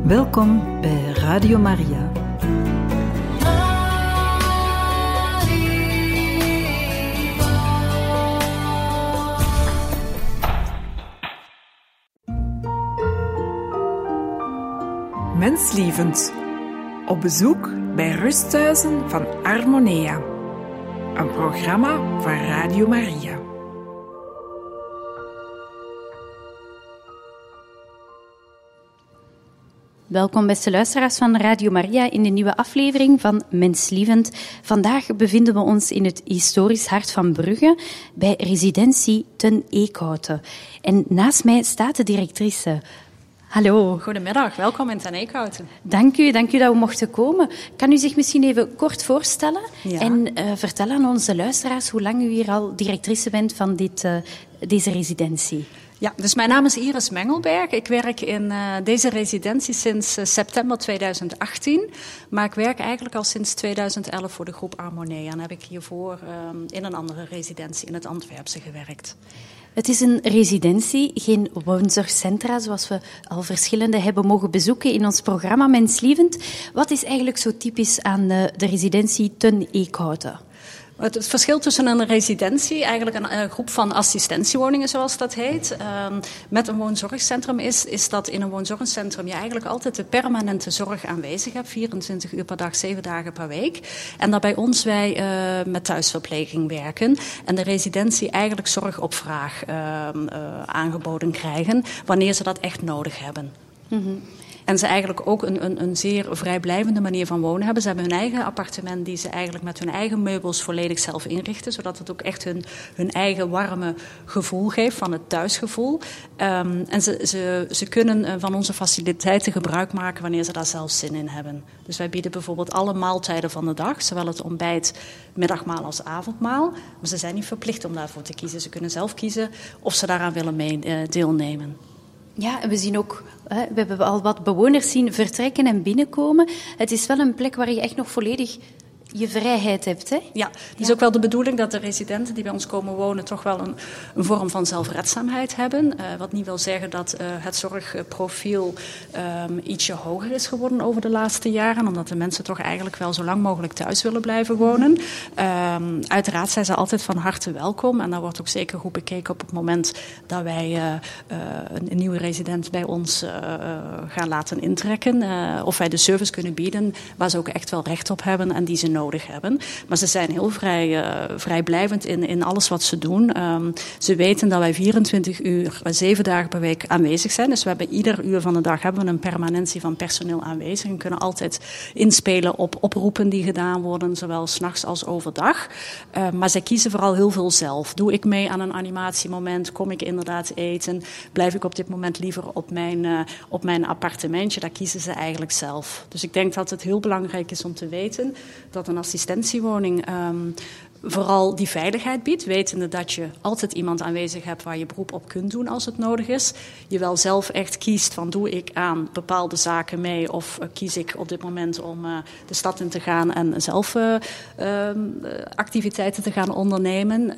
Welkom bij Radio Maria. Menslievend. Op bezoek bij rusthuizen van Harmonia. Een programma van Radio Maria. Welkom beste luisteraars van Radio Maria in de nieuwe aflevering van Menslievend. Vandaag bevinden we ons in het historisch hart van Brugge bij residentie Ten Eekhouten. En naast mij staat de directrice. Hallo. Goedemiddag, welkom in Ten Eekhouten. Dank u dat we mochten komen. Kan u zich misschien even kort voorstellen en vertellen aan onze luisteraars hoe lang u hier al directrice bent van deze residentie? Ja, dus mijn naam is Iris Mengelberg. Ik werk in deze residentie sinds september 2018. Maar ik werk eigenlijk al sinds 2011 voor de groep Harmonia. En heb ik hiervoor in een andere residentie in het Antwerpse gewerkt. Het is een residentie, geen woonzorgcentra, zoals we al verschillende hebben mogen bezoeken in ons programma Menslievend. Wat is eigenlijk zo typisch aan de residentie Ten Eekhouten? Het verschil tussen een residentie, eigenlijk een groep van assistentiewoningen zoals dat heet, met een woonzorgcentrum is dat in een woonzorgcentrum je eigenlijk altijd de permanente zorg aanwezig hebt, 24 uur per dag, 7 dagen per week. En dat bij ons wij met thuisverpleging werken en de residentie eigenlijk zorg op vraag aangeboden krijgen wanneer ze dat echt nodig hebben. Mm-hmm. En ze eigenlijk ook een zeer vrijblijvende manier van wonen hebben. Ze hebben hun eigen appartement die ze eigenlijk met hun eigen meubels volledig zelf inrichten. Zodat het ook echt hun eigen warme gevoel geeft, van het thuisgevoel. En ze kunnen van onze faciliteiten gebruik maken wanneer ze daar zelf zin in hebben. Dus wij bieden bijvoorbeeld alle maaltijden van de dag. Zowel het ontbijt, middagmaal als avondmaal. Maar ze zijn niet verplicht om daarvoor te kiezen. Ze kunnen zelf kiezen of ze daaraan willen deelnemen. Ja, en we zien ook, we hebben al wat bewoners zien vertrekken en binnenkomen. Het is wel een plek waar je echt nog volledig je vrijheid hebt, hè? Ja, het is ook wel de bedoeling dat de residenten die bij ons komen wonen toch wel een vorm van zelfredzaamheid hebben. Wat niet wil zeggen dat het zorgprofiel ietsje hoger is geworden over de laatste jaren. Omdat de mensen toch eigenlijk wel zo lang mogelijk thuis willen blijven wonen. Uiteraard zijn ze altijd van harte welkom. En daar wordt ook zeker goed bekeken op het moment dat wij een nieuwe resident bij ons gaan laten intrekken. Of wij de service kunnen bieden waar ze ook echt wel recht op hebben en die ze nodig hebben. Maar ze zijn heel vrijblijvend in alles wat ze doen. Ze weten dat wij 24 uur, 7 dagen per week aanwezig zijn. Dus we hebben ieder uur van de dag hebben we een permanentie van personeel aanwezig. En kunnen altijd inspelen op oproepen die gedaan worden, zowel 's nachts als overdag. Maar zij kiezen vooral heel veel zelf. Doe ik mee aan een animatiemoment? Kom ik inderdaad eten? Blijf ik op dit moment liever op mijn appartementje? Daar kiezen ze eigenlijk zelf. Dus ik denk dat het heel belangrijk is om te weten dat een assistentiewoning vooral die veiligheid biedt, wetende dat je altijd iemand aanwezig hebt waar je beroep op kunt doen als het nodig is. Je wel zelf echt kiest van doe ik aan bepaalde zaken mee of kies ik op dit moment om de stad in te gaan en zelf activiteiten te gaan ondernemen.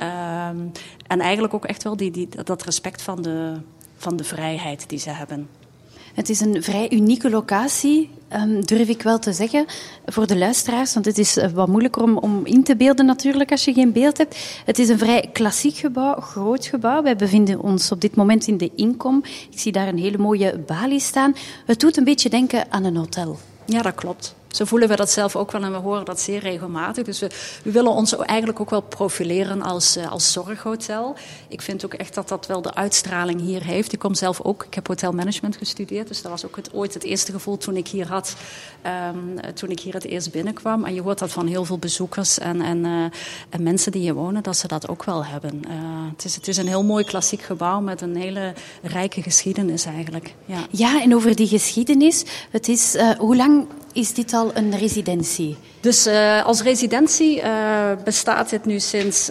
En eigenlijk ook echt wel dat respect van de vrijheid die ze hebben. Het is een vrij unieke locatie, durf ik wel te zeggen, voor de luisteraars. Want het is wat moeilijker om in te beelden natuurlijk als je geen beeld hebt. Het is een vrij klassiek gebouw, groot gebouw. Wij bevinden ons op dit moment in de inkom. Ik zie daar een hele mooie balie staan. Het doet een beetje denken aan een hotel. Ja, dat klopt. Zo voelen we dat zelf ook wel en we horen dat zeer regelmatig. Dus we willen ons eigenlijk ook wel profileren als zorghotel. Ik vind ook echt dat dat wel de uitstraling hier heeft. Ik kom zelf ook, ik heb hotelmanagement gestudeerd. Dus dat was ook ooit het eerste gevoel toen ik hier had, toen ik hier het eerst binnenkwam. En je hoort dat van heel veel bezoekers en mensen die hier wonen, dat ze dat ook wel hebben. Het is een heel mooi klassiek gebouw met een hele rijke geschiedenis eigenlijk. Ja, en over die geschiedenis, het is, hoe lang is dit al een residentie? Dus als residentie bestaat dit nu sinds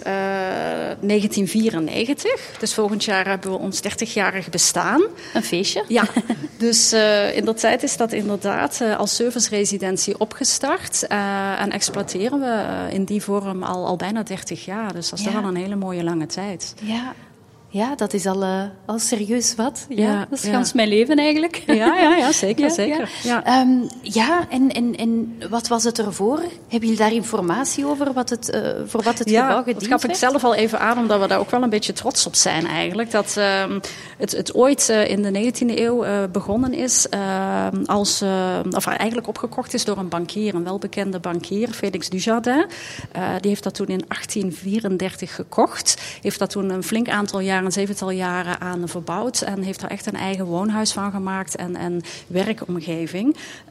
1994. Dus volgend jaar hebben we ons 30-jarig bestaan. Een feestje? Ja, dus in de tijd is dat inderdaad als serviceresidentie opgestart. En exploiteren we in die vorm al bijna 30 jaar. Dus dat is toch wel een hele mooie lange tijd. Ja. Ja, dat is al serieus wat. Ja, dat is gans mijn leven eigenlijk. Ja, zeker. Zeker. Ja, en wat was het ervoor? Hebben jullie daar informatie over voor wat het gebouw gediend dat gaf ik zelf al even aan, omdat we daar ook wel een beetje trots op zijn eigenlijk. Dat het ooit in de 19e eeuw begonnen is, eigenlijk opgekocht is door een bankier, een welbekende bankier, Félix Dujardin. Die heeft dat toen in 1834 gekocht. Heeft dat toen een flink aantal jaren, een 7-tal jaren aan verbouwd. En heeft er echt een eigen woonhuis van gemaakt en werkomgeving.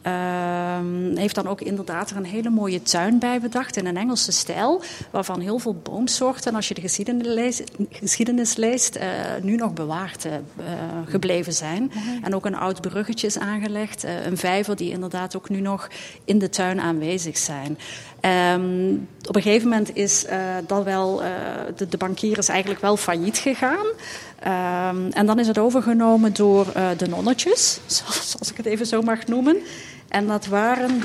Heeft dan ook inderdaad er een hele mooie tuin bij bedacht in een Engelse stijl. Waarvan heel veel boomsoorten, als je de geschiedenis leest, nu nog bewaard gebleven zijn. En ook een oud bruggetje is aangelegd. Een vijver die inderdaad ook nu nog in de tuin aanwezig zijn. Op een gegeven moment is dat wel, de bankier is eigenlijk wel failliet gegaan. En dan is het overgenomen door de nonnetjes, zoals ik het even zo mag noemen. En dat waren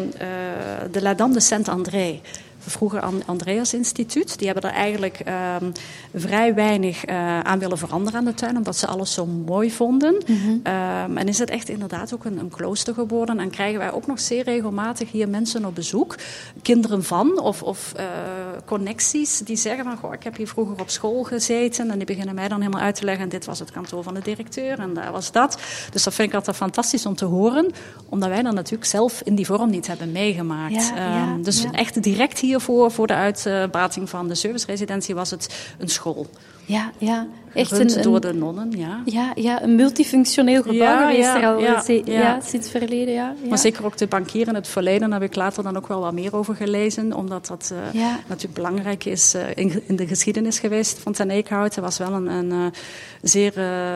de La Dame de Saint-André. Vroeger Andreas Instituut. Die hebben er eigenlijk vrij weinig aan willen veranderen aan de tuin, omdat ze alles zo mooi vonden. En is het echt inderdaad ook een klooster geworden. En krijgen wij ook nog zeer regelmatig hier mensen op bezoek. Kinderen van of connecties die zeggen van, goh, ik heb hier vroeger op school gezeten. En die beginnen mij dan helemaal uit te leggen. En dit was het kantoor van de directeur en daar was dat. Dus dat vind ik altijd fantastisch om te horen. Omdat wij dat natuurlijk zelf in die vorm niet hebben meegemaakt. Dus echt direct hier voor de uitbating van de serviceresidentie was het een school. Ja. Echt door de nonnen, Ja, een multifunctioneel gebouw geweest er al sinds verleden jaar. Ja. Maar zeker ook de bankier in het verleden, daar heb ik later dan ook wel wat meer over gelezen. Omdat dat natuurlijk belangrijk is in de geschiedenis geweest van Ten Eekhout. Hij was wel een zeer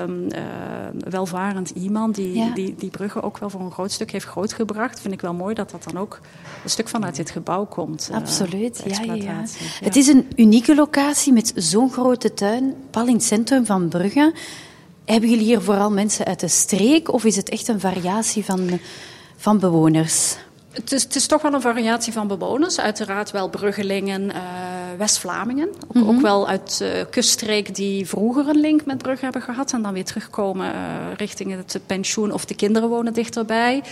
welvarend iemand die Brugge ook wel voor een groot stuk heeft grootgebracht. Vind ik wel mooi dat dat dan ook een stuk vanuit dit gebouw komt. Absoluut, ja. Het is een unieke locatie met zo'n grote tuin, pal in het centrum van Brugge. Hebben jullie hier vooral mensen uit de streek of is het echt een variatie van bewoners? Het is toch wel een variatie van bewoners. Uiteraard wel Bruggelingen, West-Vlamingen. Ook wel uit de kuststreek die vroeger een link met Brugge hebben gehad. En dan weer terugkomen richting het pensioen. Of de kinderen wonen dichterbij.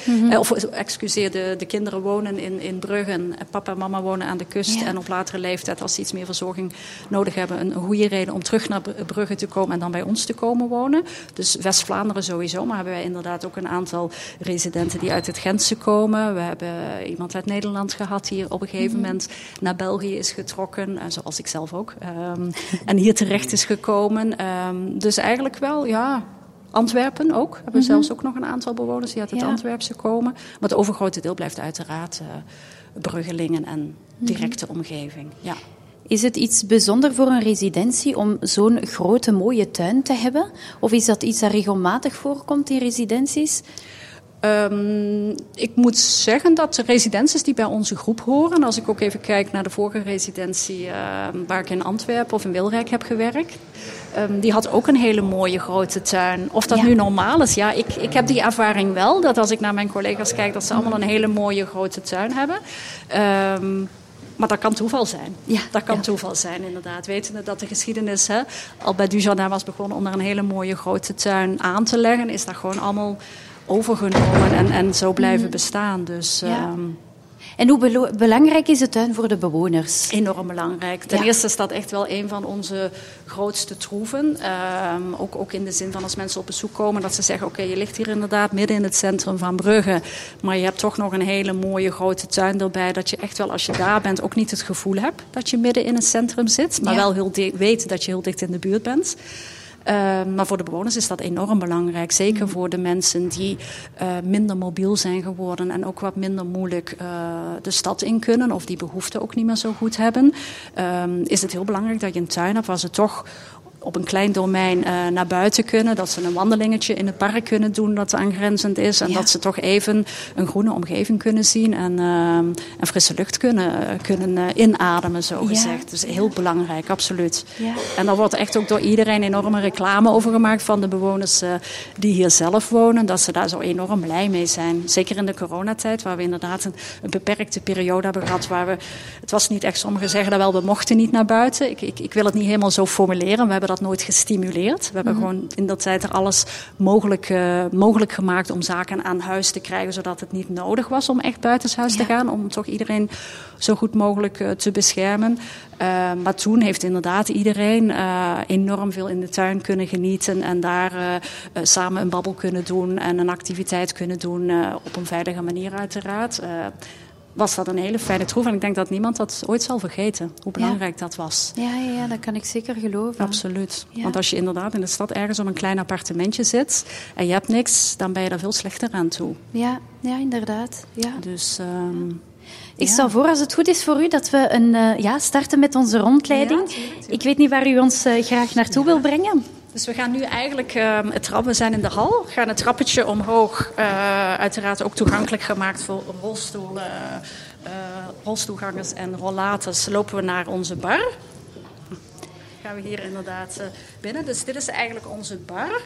De kinderen wonen in Brugge. En papa en mama wonen aan de kust. Ja. En op latere leeftijd, als ze iets meer verzorging nodig hebben, een goede reden om terug naar Brugge te komen en dan bij ons te komen wonen. Dus West-Vlaanderen sowieso. Maar hebben wij inderdaad ook een aantal residenten die uit het Gentse komen. We hebben iemand uit Nederland gehad die op een gegeven moment naar België is getrokken, zoals ik zelf ook. En hier terecht is gekomen. Dus eigenlijk wel, Antwerpen ook. We hebben zelfs ook nog een aantal bewoners die uit het Antwerpse komen. Maar het overgrote deel blijft uiteraard Bruggelingen en directe omgeving. Ja. Is het iets bijzonders voor een residentie om zo'n grote, mooie tuin te hebben? Of is dat iets dat regelmatig voorkomt in residenties? Ik moet zeggen dat de residenties die bij onze groep horen, als ik ook even kijk naar de vorige residentie waar ik in Antwerpen of in Wilrijk heb gewerkt, die had ook een hele mooie grote tuin. Of dat nu normaal is, ik heb die ervaring wel, dat als ik naar mijn collega's kijk, dat ze allemaal een hele mooie grote tuin hebben. Maar dat kan toeval zijn. Ja, dat kan toeval zijn, inderdaad. Wetende dat de geschiedenis al bij Dujardin was begonnen om daar een hele mooie grote tuin aan te leggen, is dat gewoon allemaal overgenomen en zo blijven bestaan. Dus, En hoe belangrijk is de tuin voor de bewoners? Enorm belangrijk. Ten eerste is dat echt wel een van onze grootste troeven. Ook in de zin van als mensen op bezoek komen, dat ze zeggen, oké, je ligt hier inderdaad midden in het centrum van Brugge, maar je hebt toch nog een hele mooie grote tuin erbij, dat je echt wel als je daar bent ook niet het gevoel hebt dat je midden in het centrum zit, maar wel heel weet dat je heel dicht in de buurt bent. Maar voor de bewoners is dat enorm belangrijk. Zeker voor de mensen die minder mobiel zijn geworden en ook wat minder moeilijk de stad in kunnen of die behoefte ook niet meer zo goed hebben. Is het heel belangrijk dat je een tuin hebt waar ze toch op een klein domein naar buiten kunnen. Dat ze een wandelingetje in het park kunnen doen dat aangrenzend is. En dat ze toch even een groene omgeving kunnen zien. En frisse lucht kunnen inademen, zo gezegd. Dus heel belangrijk, absoluut. Ja. En daar wordt echt ook door iedereen enorme reclame over gemaakt van de bewoners die hier zelf wonen. Dat ze daar zo enorm blij mee zijn. Zeker in de coronatijd, waar we inderdaad een beperkte periode hebben gehad. Waar het was niet echt, sommigen zeggen dat wel, we mochten niet naar buiten. Ik wil het niet helemaal zo formuleren. We hebben dat nooit gestimuleerd. We hebben gewoon in dat tijd er alles mogelijk gemaakt om zaken aan huis te krijgen, zodat het niet nodig was om echt buitenshuis te gaan, om toch iedereen zo goed mogelijk te beschermen. Maar toen heeft inderdaad iedereen enorm veel in de tuin kunnen genieten en daar samen een babbel kunnen doen en een activiteit kunnen doen op een veilige manier uiteraard. Was dat een hele fijne troef. En ik denk dat niemand dat ooit zal vergeten, hoe belangrijk dat was. Ja, dat kan ik zeker geloven. Absoluut. Ja. Want als je inderdaad in de stad ergens op een klein appartementje zit en je hebt niks, dan ben je daar veel slechter aan toe. Ja, inderdaad. Ja. Dus... Ik stel voor, als het goed is voor u, dat we starten met onze rondleiding. Ja, tuurlijk. Ik weet niet waar u ons graag naartoe wil brengen. Dus we gaan nu eigenlijk we zijn in de hal. We gaan het trappetje omhoog. Uiteraard ook toegankelijk gemaakt voor rolstoelgangers en rollators. Lopen we naar onze bar. Gaan we hier inderdaad binnen. Dus dit is eigenlijk onze bar.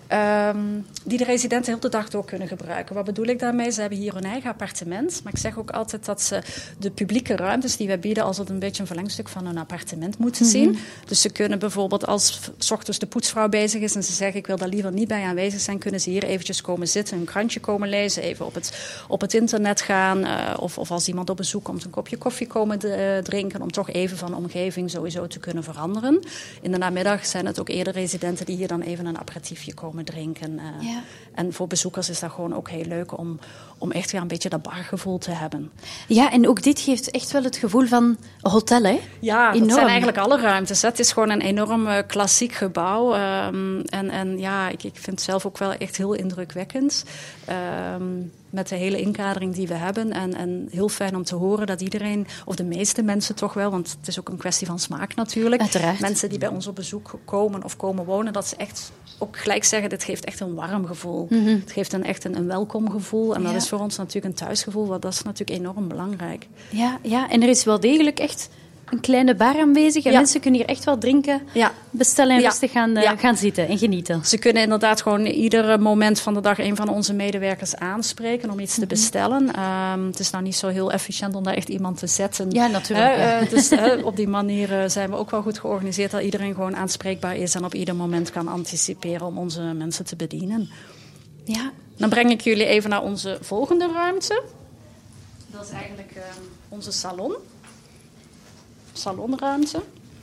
Die de residenten heel de dag door kunnen gebruiken. Wat bedoel ik daarmee? Ze hebben hier hun eigen appartement. Maar ik zeg ook altijd dat ze de publieke ruimtes die wij bieden als het een beetje een verlengstuk van hun appartement moeten zien. Dus ze kunnen bijvoorbeeld als 's ochtends de poetsvrouw bezig is en ze zeggen ik wil daar liever niet bij aanwezig zijn, kunnen ze hier eventjes komen zitten, een krantje komen lezen, even op het internet gaan. Of als iemand op bezoek komt, een kopje koffie komen drinken om toch even van de omgeving sowieso te kunnen veranderen. In de namiddag zijn het ook eerder residenten die hier dan even een aperitiefje komen drinken. En voor bezoekers is dat gewoon ook heel leuk om echt weer een beetje dat bargevoel te hebben. Ja, en ook dit geeft echt wel het gevoel van hotel, hè? Ja, dat zijn eigenlijk alle ruimtes. Hè. Het is gewoon een enorm klassiek gebouw. Ik vind het zelf ook wel echt heel indrukwekkend. Met de hele inkadering die we hebben. En heel fijn om te horen dat iedereen, of de meeste mensen toch wel, want het is ook een kwestie van smaak natuurlijk. Uiteraard. Mensen die bij ons op bezoek komen of komen wonen, dat ze echt ook gelijk zeggen, dit geeft echt een warm gevoel. Het geeft echt een welkom gevoel. En dat is voor ons natuurlijk een thuisgevoel, want dat is natuurlijk enorm belangrijk. Ja, en er is wel degelijk echt een kleine bar aanwezig. En mensen kunnen hier echt wel drinken, bestellen en rustig gaan zitten en genieten. Ze kunnen inderdaad gewoon ieder moment van de dag een van onze medewerkers aanspreken om iets te bestellen. Het is nou niet zo heel efficiënt om daar echt iemand te zetten. Ja, natuurlijk. Dus op die manier zijn we ook wel goed georganiseerd dat iedereen gewoon aanspreekbaar is en op ieder moment kan anticiperen om onze mensen te bedienen. Ja. Dan breng ik jullie even naar onze volgende ruimte. Dat is eigenlijk onze salonruimte.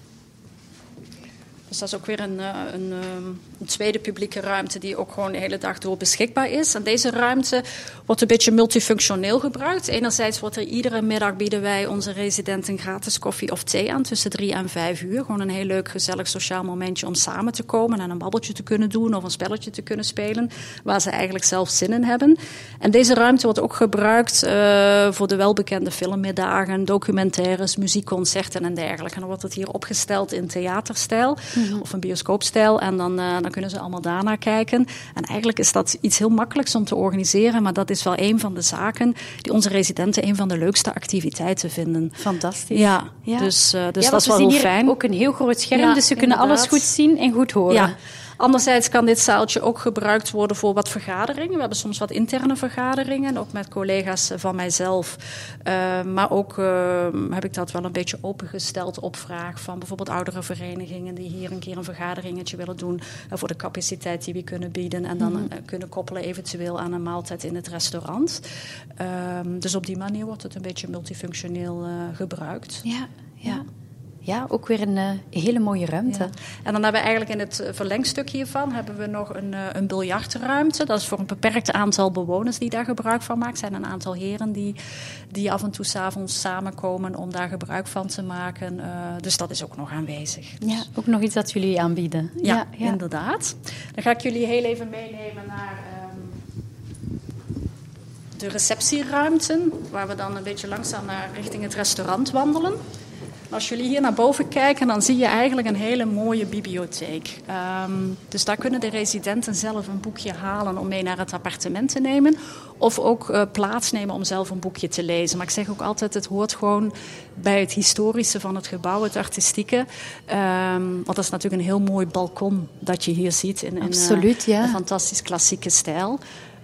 Dus dat is ook weer een tweede publieke ruimte die ook gewoon de hele dag door beschikbaar is. En deze ruimte wordt een beetje multifunctioneel gebruikt. Enerzijds wordt er iedere middag bieden wij onze residenten gratis koffie of thee aan tussen 3 en 5 uur. Gewoon een heel leuk, gezellig sociaal momentje om samen te komen en een babbeltje te kunnen doen of een spelletje te kunnen spelen waar ze eigenlijk zelf zin in hebben. En deze ruimte wordt ook gebruikt voor de welbekende filmmiddagen, documentaires, muziekconcerten en dergelijke. En dan wordt het hier opgesteld in theaterstijl. Of een bioscoopstijl. En dan kunnen ze allemaal daarnaar kijken. En eigenlijk is dat iets heel makkelijks om te organiseren. Maar dat is wel een van de zaken die onze residenten een van de leukste activiteiten vinden. Fantastisch. Ja. Dus dat is wel heel fijn. Ook een heel groot scherm, dus ze kunnen alles goed zien en goed horen. Ja. Anderzijds kan dit zaaltje ook gebruikt worden voor wat vergaderingen. We hebben soms wat interne vergaderingen, ook met collega's van mijzelf. Maar ook heb ik dat wel een beetje opengesteld op vraag van bijvoorbeeld oudere verenigingen die hier een keer een vergaderingetje willen doen voor de capaciteit die we kunnen bieden en dan kunnen koppelen eventueel aan een maaltijd in het restaurant. Dus op die manier wordt het een beetje multifunctioneel gebruikt. Ja, ook weer een hele mooie ruimte. Ja. En dan hebben we eigenlijk in het verlengstuk hiervan hebben we nog een biljartruimte. Dat is voor een beperkt aantal bewoners die daar gebruik van maken. Er zijn een aantal heren die af en toe 's avonds samenkomen om daar gebruik van te maken. Dus dat is ook nog aanwezig. Ja, ook nog iets dat jullie aanbieden. Ja, inderdaad. Dan ga ik jullie heel even meenemen naar de receptieruimte, waar we dan een beetje langzaam richting het restaurant wandelen. Als jullie hier naar boven kijken, dan zie je eigenlijk een hele mooie bibliotheek. Dus daar kunnen de residenten zelf een boekje halen om mee naar het appartement te nemen. Of ook plaatsnemen om zelf een boekje te lezen. Maar ik zeg ook altijd, het hoort gewoon bij het historische van het gebouw, het artistieke. Want dat is natuurlijk een heel mooi balkon dat je hier ziet in een fantastisch klassieke stijl.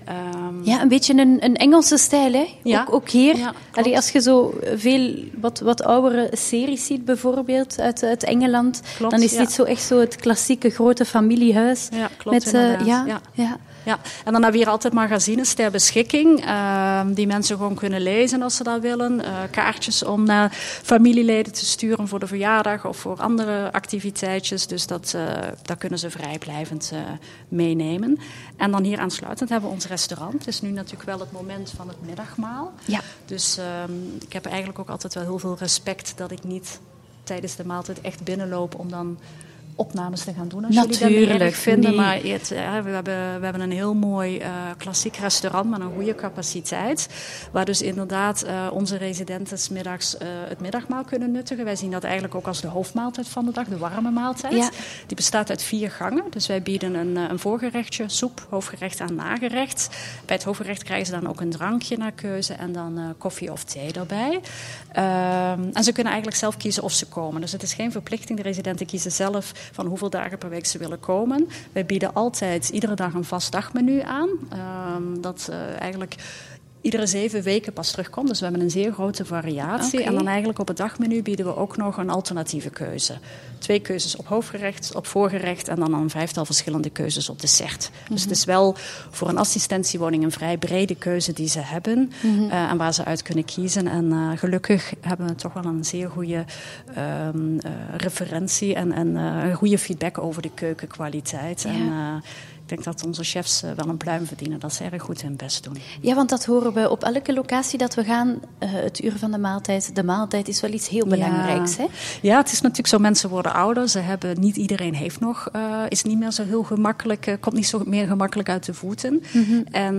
Ja, een beetje een Engelse stijl, hè? Ja. Ook hier. Ja, Allee, als je zo veel wat oudere series ziet, bijvoorbeeld, uit Engeland, Klopt, dan is dit zo echt zo het klassieke grote familiehuis. Ja, klopt, met, inderdaad. ja. Ja, en dan hebben we hier altijd magazines ter beschikking, die mensen gewoon kunnen lezen als ze dat willen. Kaartjes om naar familieleden te sturen voor de verjaardag of voor andere activiteitjes. Dus dat kunnen ze vrijblijvend meenemen. En dan hier aansluitend hebben we ons restaurant. Het is nu natuurlijk wel het moment van het middagmaal. Ja. Dus ik heb eigenlijk ook altijd wel heel veel respect dat ik niet tijdens de maaltijd echt binnenloop om dan opnames te gaan doen als jullie dat niet erg vinden. Nee. Maar we hebben een heel mooi klassiek restaurant met een goede capaciteit. Waar dus inderdaad onze residenten 's middags het middagmaal kunnen nuttigen. Wij zien dat eigenlijk ook als de hoofdmaaltijd van de dag, de warme maaltijd. Ja. Die bestaat uit 4 gangen. Dus wij bieden een voorgerechtje, soep, hoofdgerecht en nagerecht. Bij het hoofdgerecht krijgen ze dan ook een drankje naar keuze en dan koffie of thee erbij. En ze kunnen eigenlijk zelf kiezen of ze komen. Dus het is geen verplichting. De residenten kiezen zelf van hoeveel dagen per week ze willen komen. Wij bieden altijd iedere dag een vast dagmenu aan. Dat eigenlijk iedere 7 weken pas terugkomt. Dus we hebben een zeer grote variatie. Okay. En dan eigenlijk op het dagmenu bieden we ook nog een alternatieve keuze. 2 keuzes op hoofdgerecht, op voorgerecht en dan een 5-tal verschillende keuzes op dessert. Dus het is wel voor een assistentiewoning een vrij brede keuze die ze hebben. En waar ze uit kunnen kiezen. En gelukkig hebben we toch wel een zeer goede referentie en een goede feedback over de keukenkwaliteit. Ja. En ik denk dat onze chefs wel een pluim verdienen. Dat ze erg goed hun best doen. Ja, want dat horen we op elke locatie dat we gaan. Het uur van de maaltijd. De maaltijd is wel iets heel belangrijks. Hè? Ja, het is natuurlijk zo. Mensen worden ouder. Niet iedereen heeft nog. Is niet meer zo heel gemakkelijk. Komt niet zo meer gemakkelijk uit de voeten. En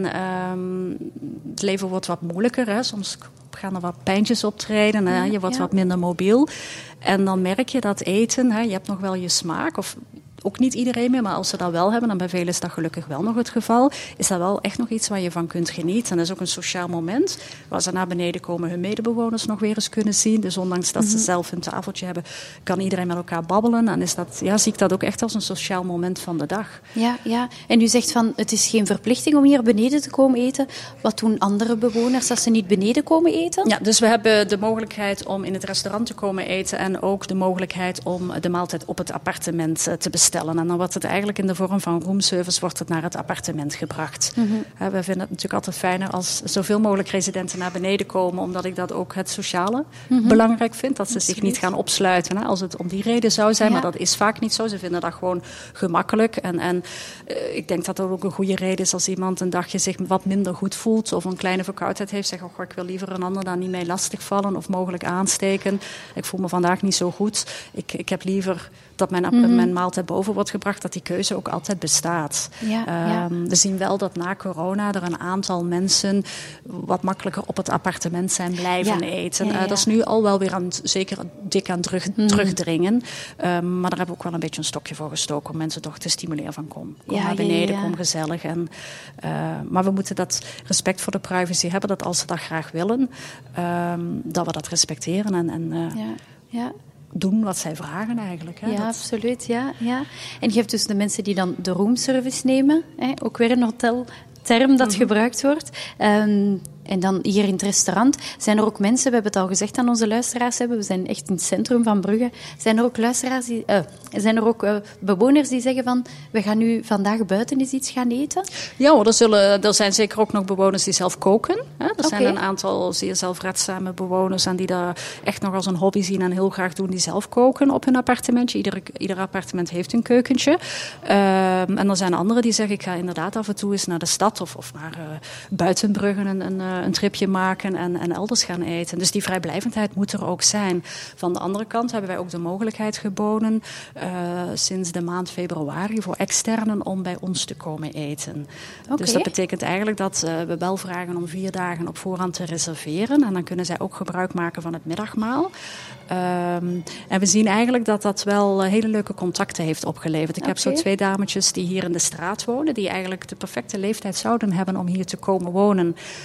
het leven wordt wat moeilijker. Hè. Soms gaan er wat pijntjes optreden. Je wordt wat minder mobiel. En dan merk je dat eten. Je hebt nog wel je smaak. Of ook niet iedereen meer, maar als ze dat wel hebben, en bij velen is dat gelukkig wel nog het geval, is dat wel echt nog iets waar je van kunt genieten. En dat is ook een sociaal moment, waar ze naar beneden komen, hun medebewoners nog weer eens kunnen zien. Dus ondanks dat ze zelf een tafeltje hebben, kan iedereen met elkaar babbelen. En zie ik dat ook echt als een sociaal moment van de dag. Ja. En u zegt van, het is geen verplichting om hier beneden te komen eten. Wat doen andere bewoners als ze niet beneden komen eten? Ja, dus we hebben de mogelijkheid om in het restaurant te komen eten en ook de mogelijkheid om de maaltijd op het appartement te bestellen. En dan wordt het eigenlijk in de vorm van roomservice wordt het naar het appartement gebracht. We vinden het natuurlijk altijd fijner als zoveel mogelijk residenten naar beneden komen, omdat ik dat ook het sociale belangrijk vind. Dat ze zich niet gaan opsluiten als het om die reden zou zijn. Maar dat is vaak niet zo. Ze vinden dat gewoon gemakkelijk. En ik denk dat dat ook een goede reden is als iemand een dagje zich wat minder goed voelt of een kleine verkoudheid heeft. Zeg, ik wil liever een ander daar niet mee lastigvallen of mogelijk aansteken. Ik voel me vandaag niet zo goed. Ik heb liever dat mijn maaltijd boven wordt gebracht, dat die keuze ook altijd bestaat. We zien wel dat na corona er een aantal mensen wat makkelijker op het appartement zijn blijven eten. Dat is nu al wel weer zeker dik aan terugdringen. Maar daar hebben we ook wel een beetje een stokje voor gestoken om mensen toch te stimuleren van kom naar beneden, kom gezellig. Maar we moeten dat respect voor de privacy hebben, dat als ze dat graag willen, dat we dat respecteren en doen wat zij vragen eigenlijk. Hè? Absoluut. Ja. En je hebt dus de mensen die dan de roomservice nemen. Ook weer een hotelterm dat gebruikt wordt. En dan hier in het restaurant zijn er ook mensen, we hebben het al gezegd aan onze luisteraars, we zijn echt in het centrum van Brugge, zijn er ook bewoners die zeggen van, we gaan nu vandaag buiten eens iets gaan eten? Ja hoor, er zijn zeker ook nog bewoners die zelf koken. Hè? Zijn een aantal zeer zelfredzame bewoners en die dat echt nog als een hobby zien en heel graag doen, die zelf koken op hun appartementje. Ieder appartement heeft een keukentje. En er zijn anderen die zeggen, ik ga inderdaad af en toe eens naar de stad of naar buiten Brugge een tripje maken en elders gaan eten. Dus die vrijblijvendheid moet er ook zijn. Van de andere kant hebben wij ook de mogelijkheid geboden sinds de maand februari voor externen om bij ons te komen eten. Dus dat betekent eigenlijk dat we wel vragen om 4 dagen op voorhand te reserveren. En dan kunnen zij ook gebruik maken van het middagmaal. En we zien eigenlijk dat dat wel hele leuke contacten heeft opgeleverd. Ik heb zo 2 dametjes die hier in de straat wonen, die eigenlijk de perfecte leeftijd zouden hebben om hier te komen wonen. Maar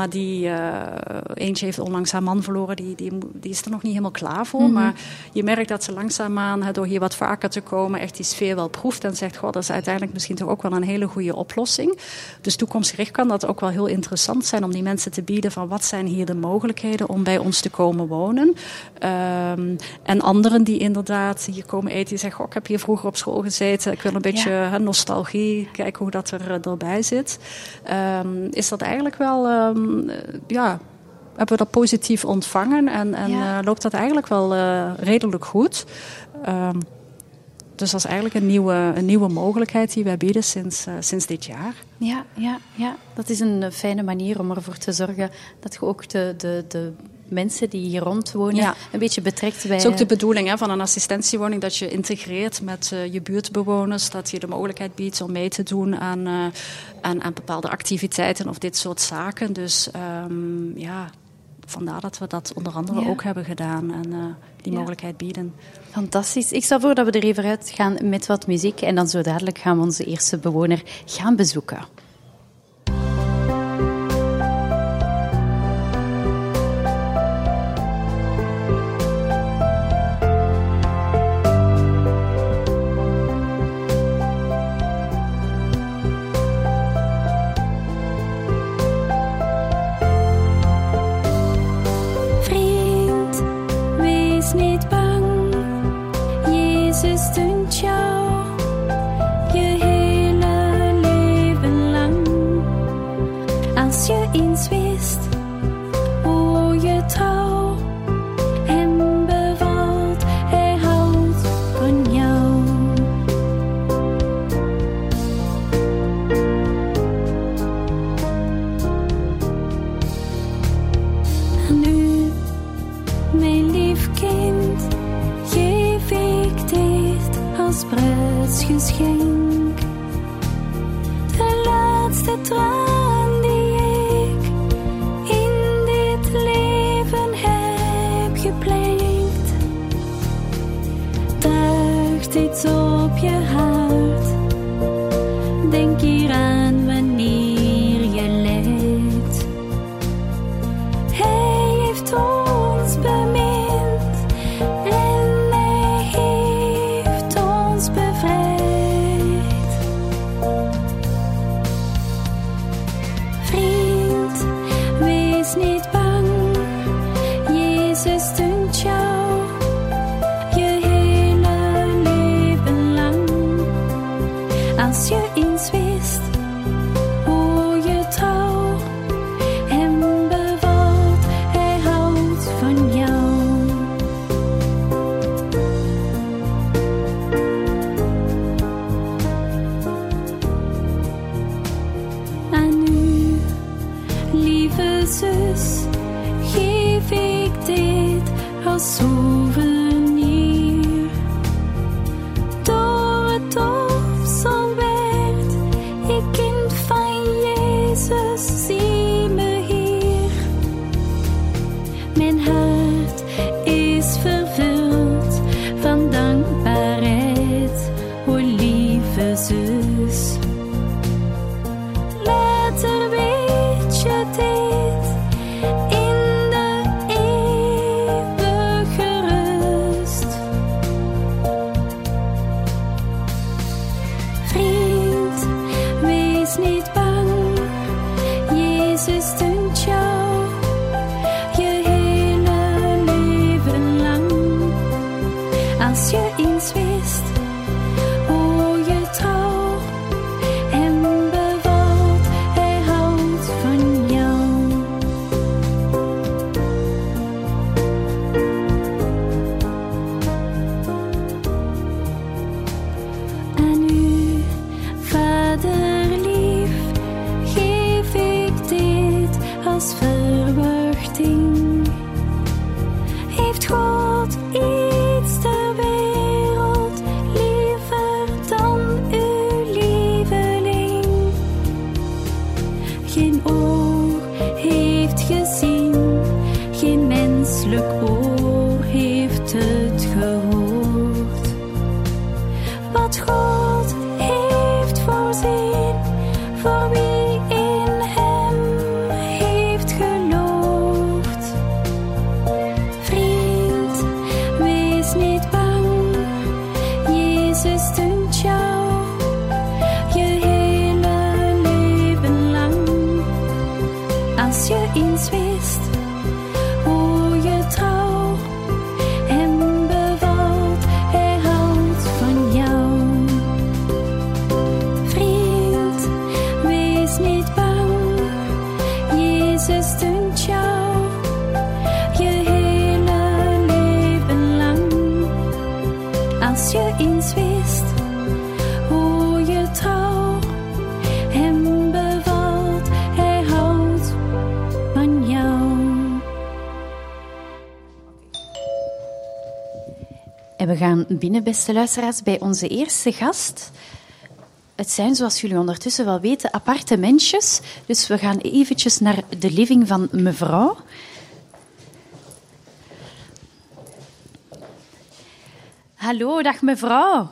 maar eentje heeft onlangs haar man verloren. Die is er nog niet helemaal klaar voor. Maar je merkt dat ze langzaamaan, door hier wat vaker te komen, echt die sfeer wel proeft. En zegt, dat is uiteindelijk misschien toch ook wel een hele goede oplossing. Dus toekomstgericht kan dat ook wel heel interessant zijn om die mensen te bieden van wat zijn hier de mogelijkheden om bij ons te komen wonen. En anderen die inderdaad hier komen eten, die zeggen, ik heb hier vroeger op school gezeten. Ik wil een beetje nostalgie, kijken hoe dat erbij zit. Is dat eigenlijk wel, hebben we dat positief ontvangen en loopt dat eigenlijk wel redelijk goed. Dus dat is eigenlijk een nieuwe mogelijkheid die wij bieden sinds dit jaar. Ja, dat is een fijne manier om ervoor te zorgen dat je ook de mensen die hier rondwonen een beetje betrekt bij... Het is ook de bedoeling van een assistentiewoning, dat je integreert met je buurtbewoners, dat je de mogelijkheid biedt om mee te doen aan bepaalde activiteiten of dit soort zaken. Dus vandaar dat we dat onder andere ook hebben gedaan en die mogelijkheid bieden. Fantastisch. Ik stel voor dat we er even uit gaan met wat muziek en dan zo dadelijk gaan we onze eerste bewoner gaan bezoeken. Geschenk. De laatste traan die ik in dit leven heb gepleegd. Draagt iets op je hart. Denk hier aan wanneer je leeft. Hij heeft ons bemind en hij heeft ons bevrijd. Niet bang, Jezus steunt jou je hele leven lang. Als je eens wist hoe je trouw hem bevalt, hij houdt van jou. Aan u, lieve zus, geef ik dit als souvenir. Door het opstal werd ik kind van Jezus, zie me hier. Mijn hart is vervuld van dankbaarheid, o lieve zus. Later weet je dit in de eeuwige rust. Vriend, wees niet bang, Jezus steunt jou je hele leven lang. Als je eens wist hoe je trouw hem bevalt, hij houdt van jou. Aan u, Vader lief, geef ik dit als verwachting. Heeft God iets ter wereld liever dan uw lieveling? Geen oog heeft gezien, geen menselijk oor heeft het gehoord. Wat God heeft voorzien, voor wie in hem heeft En we gaan binnen, beste luisteraars, bij onze eerste gast. Het zijn, zoals jullie ondertussen wel weten, appartementjes. Dus we gaan eventjes naar de living van mevrouw. Hallo, dag mevrouw.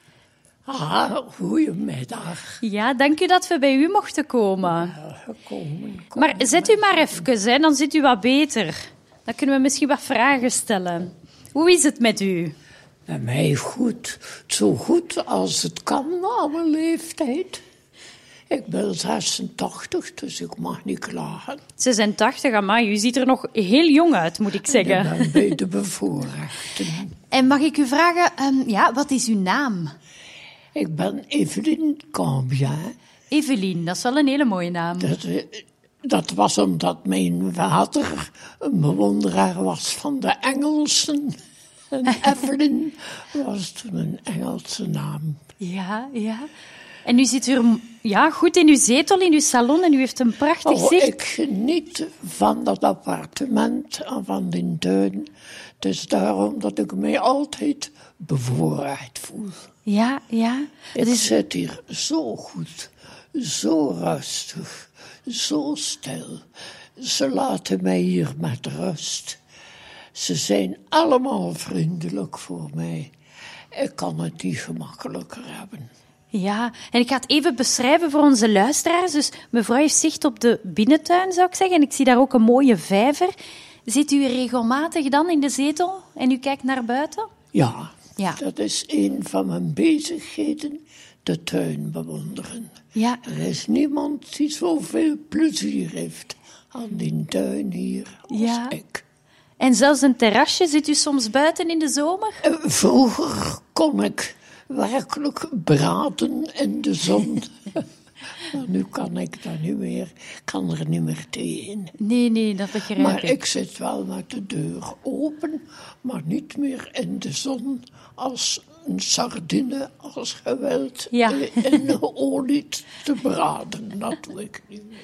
Goedemiddag. Ja, dank u dat we bij u mochten komen. Komen. Maar zet u maar even, hè, dan zit u wat beter. Dan kunnen we misschien wat vragen stellen. Hoe is het met u? Bij mij goed. Zo goed als het kan aan mijn leeftijd. Ik ben 86, dus ik mag niet klagen. 86, amai, u ziet er nog heel jong uit, moet ik zeggen. Ik ben bij de bevoorrechten. En mag ik u vragen, wat is uw naam? Ik ben Evelien Cambien. Evelien, dat is wel een hele mooie naam. Dat was omdat mijn vader een bewonderaar was van de Engelsen. En Evelyn was toen een Engelse naam. Ja. En u zit hier goed in uw zetel, in uw salon, en u heeft een prachtig zicht. Ik geniet van dat appartement en van die tuin. Het is daarom dat ik mij altijd bevoorrecht voel. Ja. Ik zit hier zo goed, zo rustig, zo stil. Ze laten mij hier met rust. Ze zijn allemaal vriendelijk voor mij. Ik kan het niet gemakkelijker hebben. Ja, en ik ga het even beschrijven voor onze luisteraars. Dus mevrouw heeft zicht op de binnentuin, zou ik zeggen. En ik zie daar ook een mooie vijver. Zit u regelmatig dan in de zetel en u kijkt naar buiten? Ja, Ja. Dat is een van mijn bezigheden, de tuin bewonderen. Ja. Er is niemand die zoveel plezier heeft aan die tuin hier als ik. En zelfs een terrasje, zit u soms buiten in de zomer? Vroeger kon ik werkelijk braden in de zon. Maar nu kan ik dat niet meer. Ik kan er niet meer tegen. Nee, dat begrijp Maar ik. ik zit wel met de deur open, maar niet meer in de zon als een sardine, als je wilt, in de olie te braden. Dat doe ik niet meer.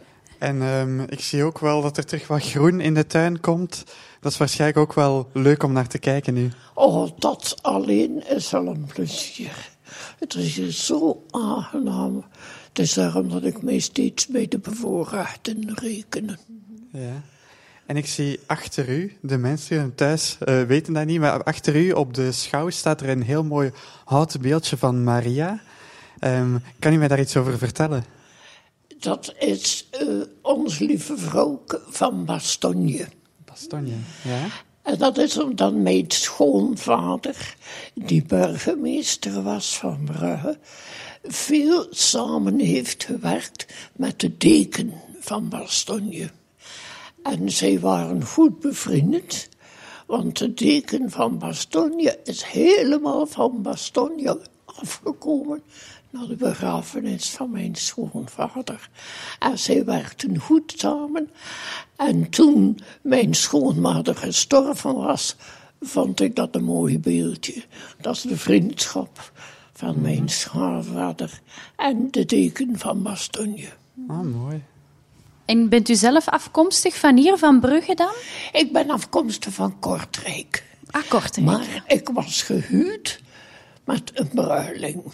En ik zie ook wel dat er terug wat groen in de tuin komt. Dat is waarschijnlijk ook wel leuk om naar te kijken nu. Oh, dat alleen is al een plezier. Het is hier zo aangenaam. Het is daarom dat ik mij steeds bij de bevoorrechten reken. Ja. En ik zie achter u, de mensen thuis weten dat niet, maar achter u op de schouw staat er een heel mooi houten beeldje van Maria. Kan u mij daar iets over vertellen? Dat is ons lieve vrouw van Bastogne. Bastogne, ja. En dat is omdat mijn schoonvader, die burgemeester was van Brugge, veel samen heeft gewerkt met de deken van Bastogne. En zij waren goed bevriend, want de deken van Bastogne is helemaal van Bastogne afgekomen naar de begrafenis van mijn schoonvader. En zij werkten goed samen. En toen mijn schoonmoeder gestorven was, vond ik dat een mooi beeldje. Dat is de vriendschap van mijn schoonvader en de deken van Bastogne. Ah, mooi. En bent u zelf afkomstig van hier, van Brugge dan? Ik ben afkomstig van Kortrijk. Ah, Kortrijk. Maar ik was gehuwd met een bruiling.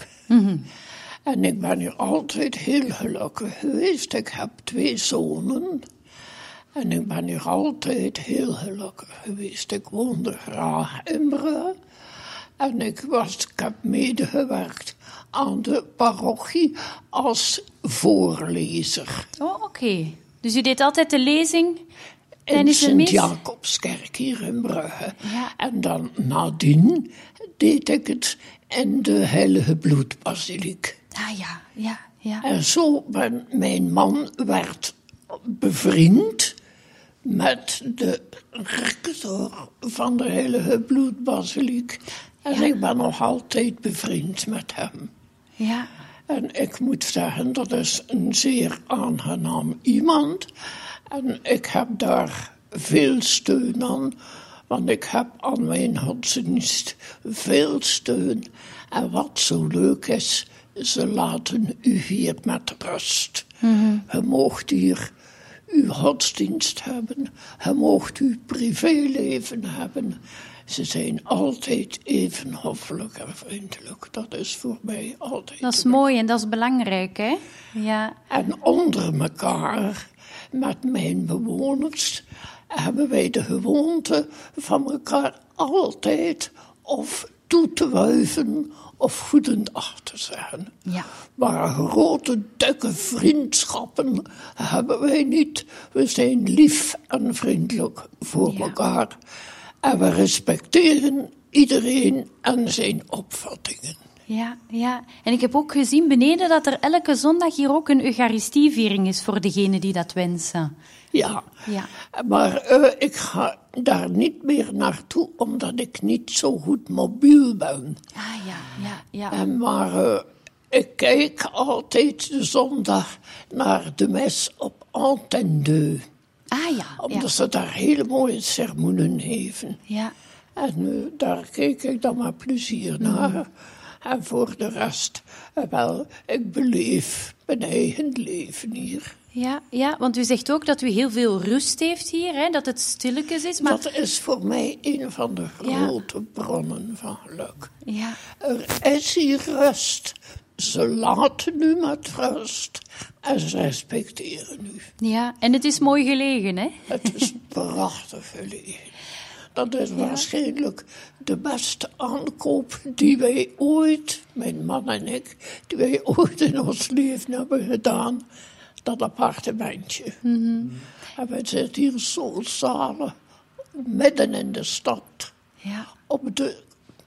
En ik ben hier altijd heel gelukkig geweest. Ik heb 2 zonen. En ik ben hier altijd heel gelukkig geweest. Ik woonde graag in Brugge. En ik heb medegewerkt aan de parochie als voorlezer. Oh, oké. Dus u deed altijd de lezing In tijdens de mis? Sint-Jacobskerk hier in Brugge. Ja. En dan nadien deed ik het in de Heilige Bloedbasiliek. Ah, ja. En zo mijn man werd bevriend met de rector van de Heilige Bloedbasiliek. En ik ben nog altijd bevriend met hem. Ja. En ik moet zeggen, dat is een zeer aangenaam iemand. En ik heb daar veel steun aan. Want ik heb aan mijn godsdienst veel steun. En wat zo leuk is, ze laten u hier met rust. Je moogt hier uw godsdienst hebben. Je moogt uw privéleven hebben. Ze zijn altijd even hoffelijk en vriendelijk. Dat is voor mij altijd. Dat is mooi en dat is belangrijk, hè? Ja. En onder elkaar, met mijn bewoners, hebben wij de gewoonte van elkaar altijd of toe te wuiven of goedendag te zeggen. Ja. Maar grote, dikke vriendschappen hebben wij niet. We zijn lief en vriendelijk voor elkaar. En we respecteren iedereen en zijn opvattingen. Ja, ja. En ik heb ook gezien beneden dat er elke zondag hier ook een Eucharistieviering is voor degenen die dat wensen. Ja, Ja. maar ik ga daar niet meer naartoe, omdat ik niet zo goed mobiel ben. Ah, ja. Maar ik kijk altijd de zondag naar de mes op Antenne 2. Ah, ja. Omdat ze daar hele mooie sermoenen geven. Ja. En daar keek ik dan met plezier naar. En voor de rest, wel, ik beleef mijn eigen leven hier. Ja, want u zegt ook dat u heel veel rust heeft hier, hè? Dat het stilletjes is. Maar... Dat is voor mij een van de grote bronnen van geluk. Ja. Er is hier rust. Ze laten u met rust en ze respecteren u. Ja, en het is mooi gelegen, hè? Het is prachtig gelegen. Dat is waarschijnlijk de beste aankoop die wij ooit, mijn man en ik, die wij ooit in ons leven hebben gedaan. Dat appartementje. En we zitten hier zo samen, midden in de stad. Ja. Op de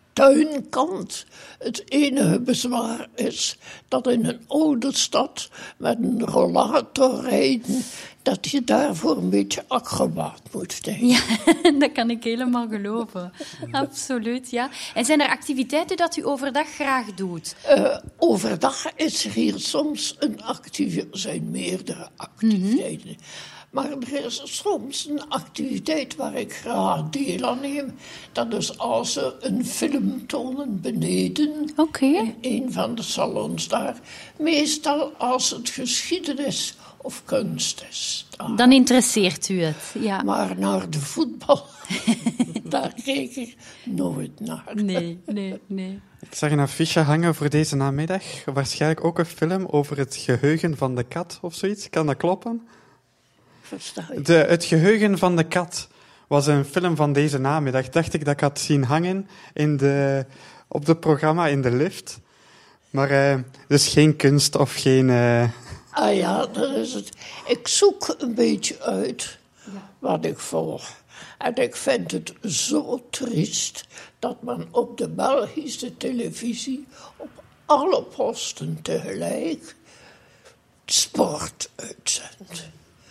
tuinkant. Het enige bezwaar is dat in een oude stad met een rollator rijden, dat je daarvoor een beetje acrobaat moet zijn. Ja, dat kan ik helemaal geloven. Absoluut, ja. En zijn er activiteiten dat u overdag graag doet? Overdag is er hier soms zijn meerdere activiteiten. Maar er is soms een activiteit waar ik graag deel aan neem. Dat is als ze een film tonen beneden. Oké. In een van de salons daar. Meestal als het geschiedenis of kunst is. Dan interesseert u het, ja. Maar naar de voetbal, daar keek ik nooit naar. Nee. Ik zag een affiche hangen voor deze namiddag. Waarschijnlijk ook een film over het geheugen van de kat of zoiets. Kan dat kloppen? Versta je? Het geheugen van de kat was een film van deze namiddag. Dacht ik dat ik had zien hangen op het programma in de lift. Maar dus geen kunst of geen... Ah ja, dat is het. Ik zoek een beetje uit wat ik volg. En ik vind het zo triest dat men op de Belgische televisie op alle posten tegelijk sport uitzendt.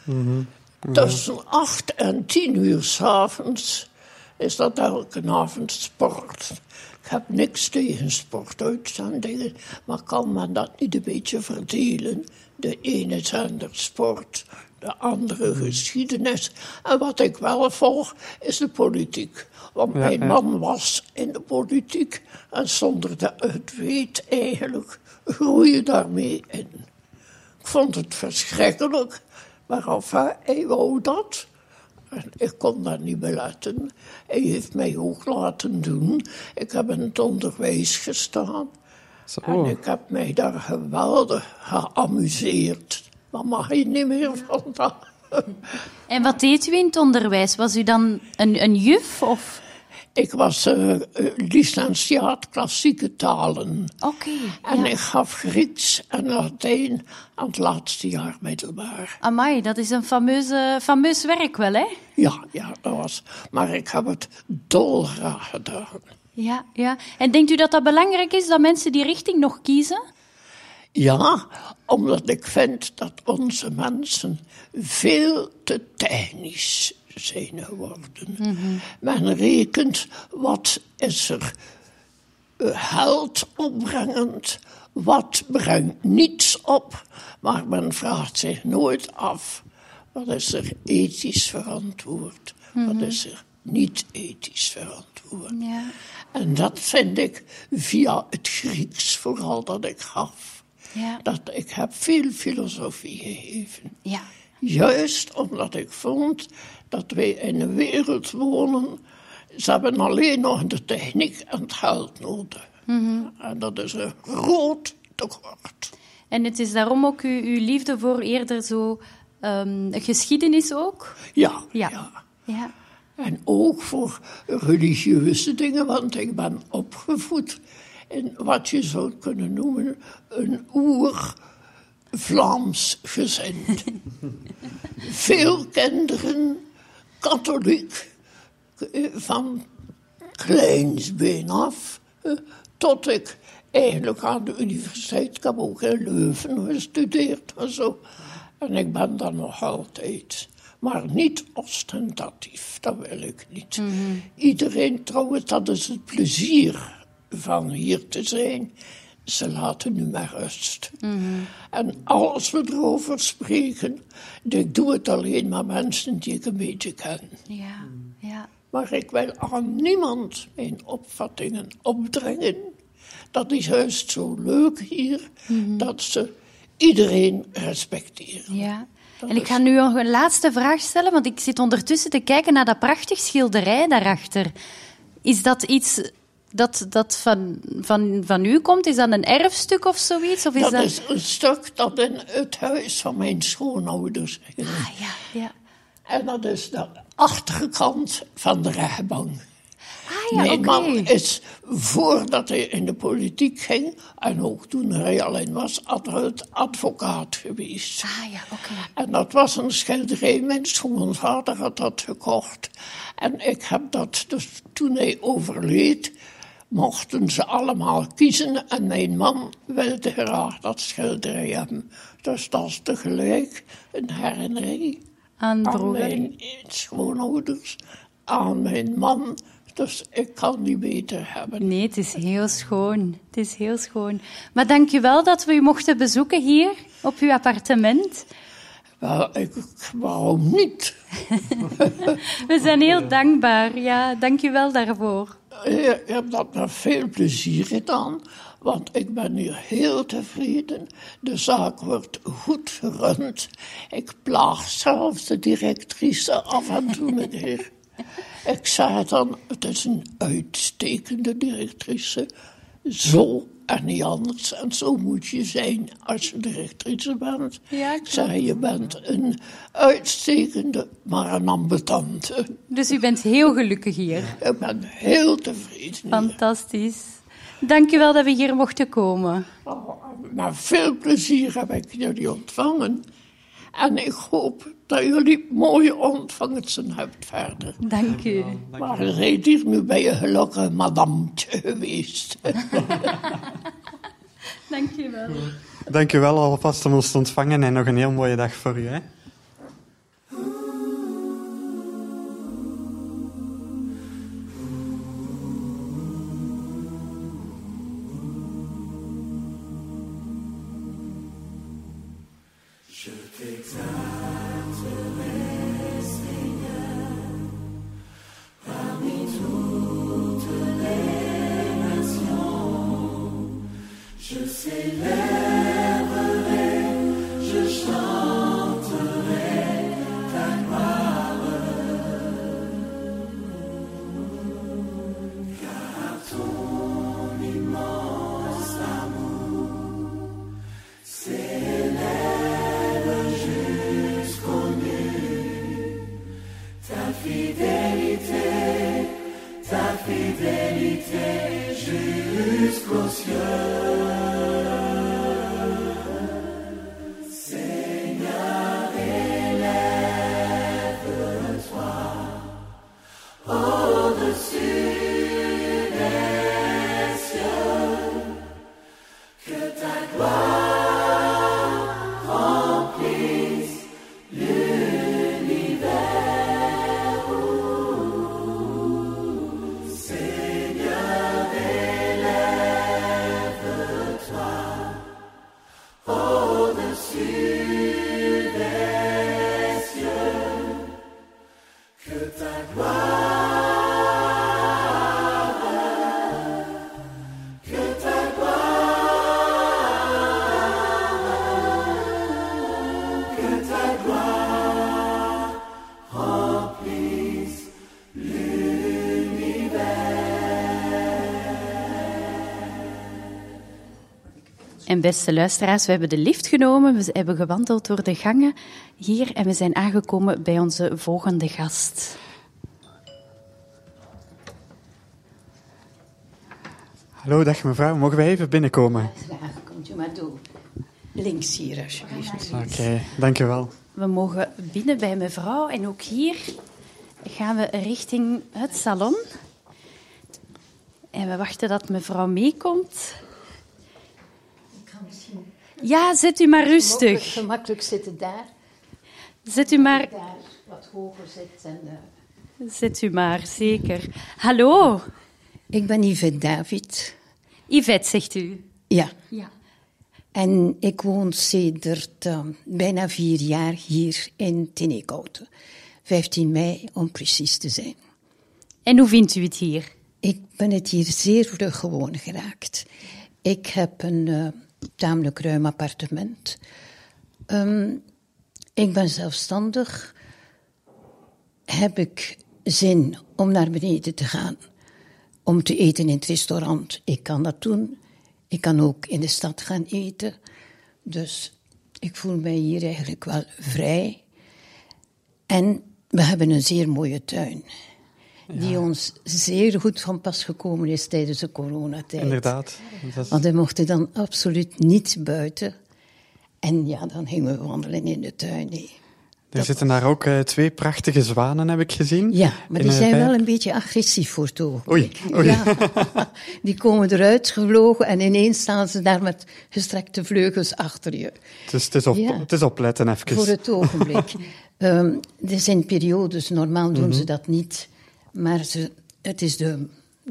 Tussen 8 en 10 uur 's avonds is dat elke avond sport. Ik heb niks tegen sportuitzendingen, maar kan men dat niet een beetje verdelen? De ene zender sport, de andere geschiedenis. En wat ik wel volg, is de politiek. Want mijn man was in de politiek en zonder dat het weet eigenlijk groei je daarmee in. Ik vond het verschrikkelijk, maar enfin, hij wou dat. En ik kon dat niet beletten. Hij heeft mij ook laten doen. Ik heb in het onderwijs gestaan. Zo. En ik heb mij daar geweldig geamuseerd. Maar mag je niet meer vandaag. En wat deed u in het onderwijs? Was u dan een juf? Of? Ik was licentiaat klassieke talen. Oké. En ik gaf Grieks en Latijn aan het laatste jaar middelbaar. Amai, dat is een fameus werk wel, hè? Ja, dat was. Maar ik heb het dolgraag gedaan. Ja. En denkt u dat dat belangrijk is, dat mensen die richting nog kiezen? Ja, omdat ik vind dat onze mensen veel te technisch zijn geworden. Men rekent, wat is er geld opbrengend, wat brengt niets op, maar men vraagt zich nooit af, wat is er ethisch verantwoord, wat is er niet ethisch verantwoord. Ja. En dat vind ik via het Grieks vooral dat ik gaf. Ja. Dat ik heb veel filosofie gegeven. Ja. Juist omdat ik vond dat wij in een wereld wonen Ze hebben alleen nog de techniek en het geld nodig. En dat is een groot tekort. En het is daarom ook uw liefde voor eerder zo geschiedenis ook? Ja. Ja. En ook voor religieuze dingen, want ik ben opgevoed in wat je zou kunnen noemen een oer-Vlaams gezin. Veel kinderen, katholiek, van kleinsbeen af, tot ik eigenlijk aan de universiteit, ik heb ook in Leuven gestudeerd en zo. En ik ben daar nog altijd. Maar niet ostentatief, dat wil ik niet. Iedereen trouwens, dat is het plezier van hier te zijn. Ze laten nu maar rust. En als we erover spreken, ik doe het alleen met mensen die ik een beetje ken. Ja. Maar ik wil aan niemand mijn opvattingen opdringen. Dat is juist zo leuk hier, dat ze iedereen respecteren. Ja. En ik ga nu nog een laatste vraag stellen, want ik zit ondertussen te kijken naar dat prachtig schilderij daarachter. Is dat iets dat van u komt? Is dat een erfstuk of zoiets? Of is dat is een stuk dat in het huis van mijn schoonouders is. Ja. En dat is de achterkant van de rechtbank. Mijn man is, voordat hij in de politiek ging, en ook toen hij alleen was, advocaat geweest. En dat was een schilderij, mijn schoonvader had dat gekocht. En ik heb dat, dus toen hij overleed, mochten ze allemaal kiezen. En mijn man wilde graag dat schilderij hebben. Dus dat is tegelijk een herinnering aan mijn schoonouders, aan mijn man. Dus ik kan die beter hebben. Nee, het is heel schoon. Het is heel schoon. Maar dank u wel dat we u mochten bezoeken hier op uw appartement. Wel, waarom niet? We zijn heel dankbaar. Ja, dank u wel daarvoor. Ik heb dat met veel plezier gedaan, want ik ben nu heel tevreden. De zaak wordt goed gerund. Ik plaag zelfs de directrice af en toe een keer. Ik zei dan, het is een uitstekende directrice. Zo en niet anders. En zo moet je zijn als je directrice bent. Ja, ik zei, je bent een uitstekende, maar een ambetante. Dus u bent heel gelukkig hier? Ik ben heel tevreden. Fantastisch. Dank u wel dat we hier mochten komen. Met veel plezier heb ik jullie ontvangen. En ik hoop dat jullie mooie ontvangsten hebt verder. Dank u. Maar je bent hier nu bij je gelukkige madamtje geweest. Dank u wel. Dank u wel alvast om ons te ontvangen en nog een heel mooie dag voor u. Hè? En beste luisteraars, we hebben de lift genomen, we hebben gewandeld door de gangen hier en we zijn aangekomen bij onze volgende gast. Hallo, dag mevrouw. Mogen wij even binnenkomen? Graag, komt u maar door. Links hier, alsjeblieft. Oké, dank u wel. We mogen binnen bij mevrouw en ook hier gaan we richting het salon. En we wachten dat mevrouw meekomt. Ja, zet u maar rustig. Gemakkelijk zitten daar. Zet u maar... Daar wat hoger zit. Zet u maar, zeker. Hallo. Ik ben Yvette David. Yvette, zegt u. Ja. Ja. En ik woon sedert bijna 4 jaar hier in Teneekhouten. 15 mei, om precies te zijn. En hoe vindt u het hier? Ik ben het hier zeer vlug gewoon geraakt. Ik heb een tamelijk ruim appartement. Ik ben zelfstandig. Heb ik zin om naar beneden te gaan, om te eten in het restaurant? Ik kan dat doen. Ik kan ook in de stad gaan eten. Dus ik voel mij hier eigenlijk wel vrij. En we hebben een zeer mooie tuin. Ja. Die ons zeer goed van pas gekomen is tijdens de coronatijd. Inderdaad. Want we mochten dan absoluut niet buiten. En ja, dan gingen we wandelen in de tuin. Nee. Er zitten daar ook 2 prachtige zwanen, heb ik gezien. Ja, maar die zijn wel een beetje agressief voor het ogenblik. Oei. Ja, die komen eruit gevlogen en ineens staan ze daar met gestrekte vleugels achter je. Dus het is opletten even. Voor het ogenblik. Er zijn periodes, normaal doen ze dat niet. Maar het is de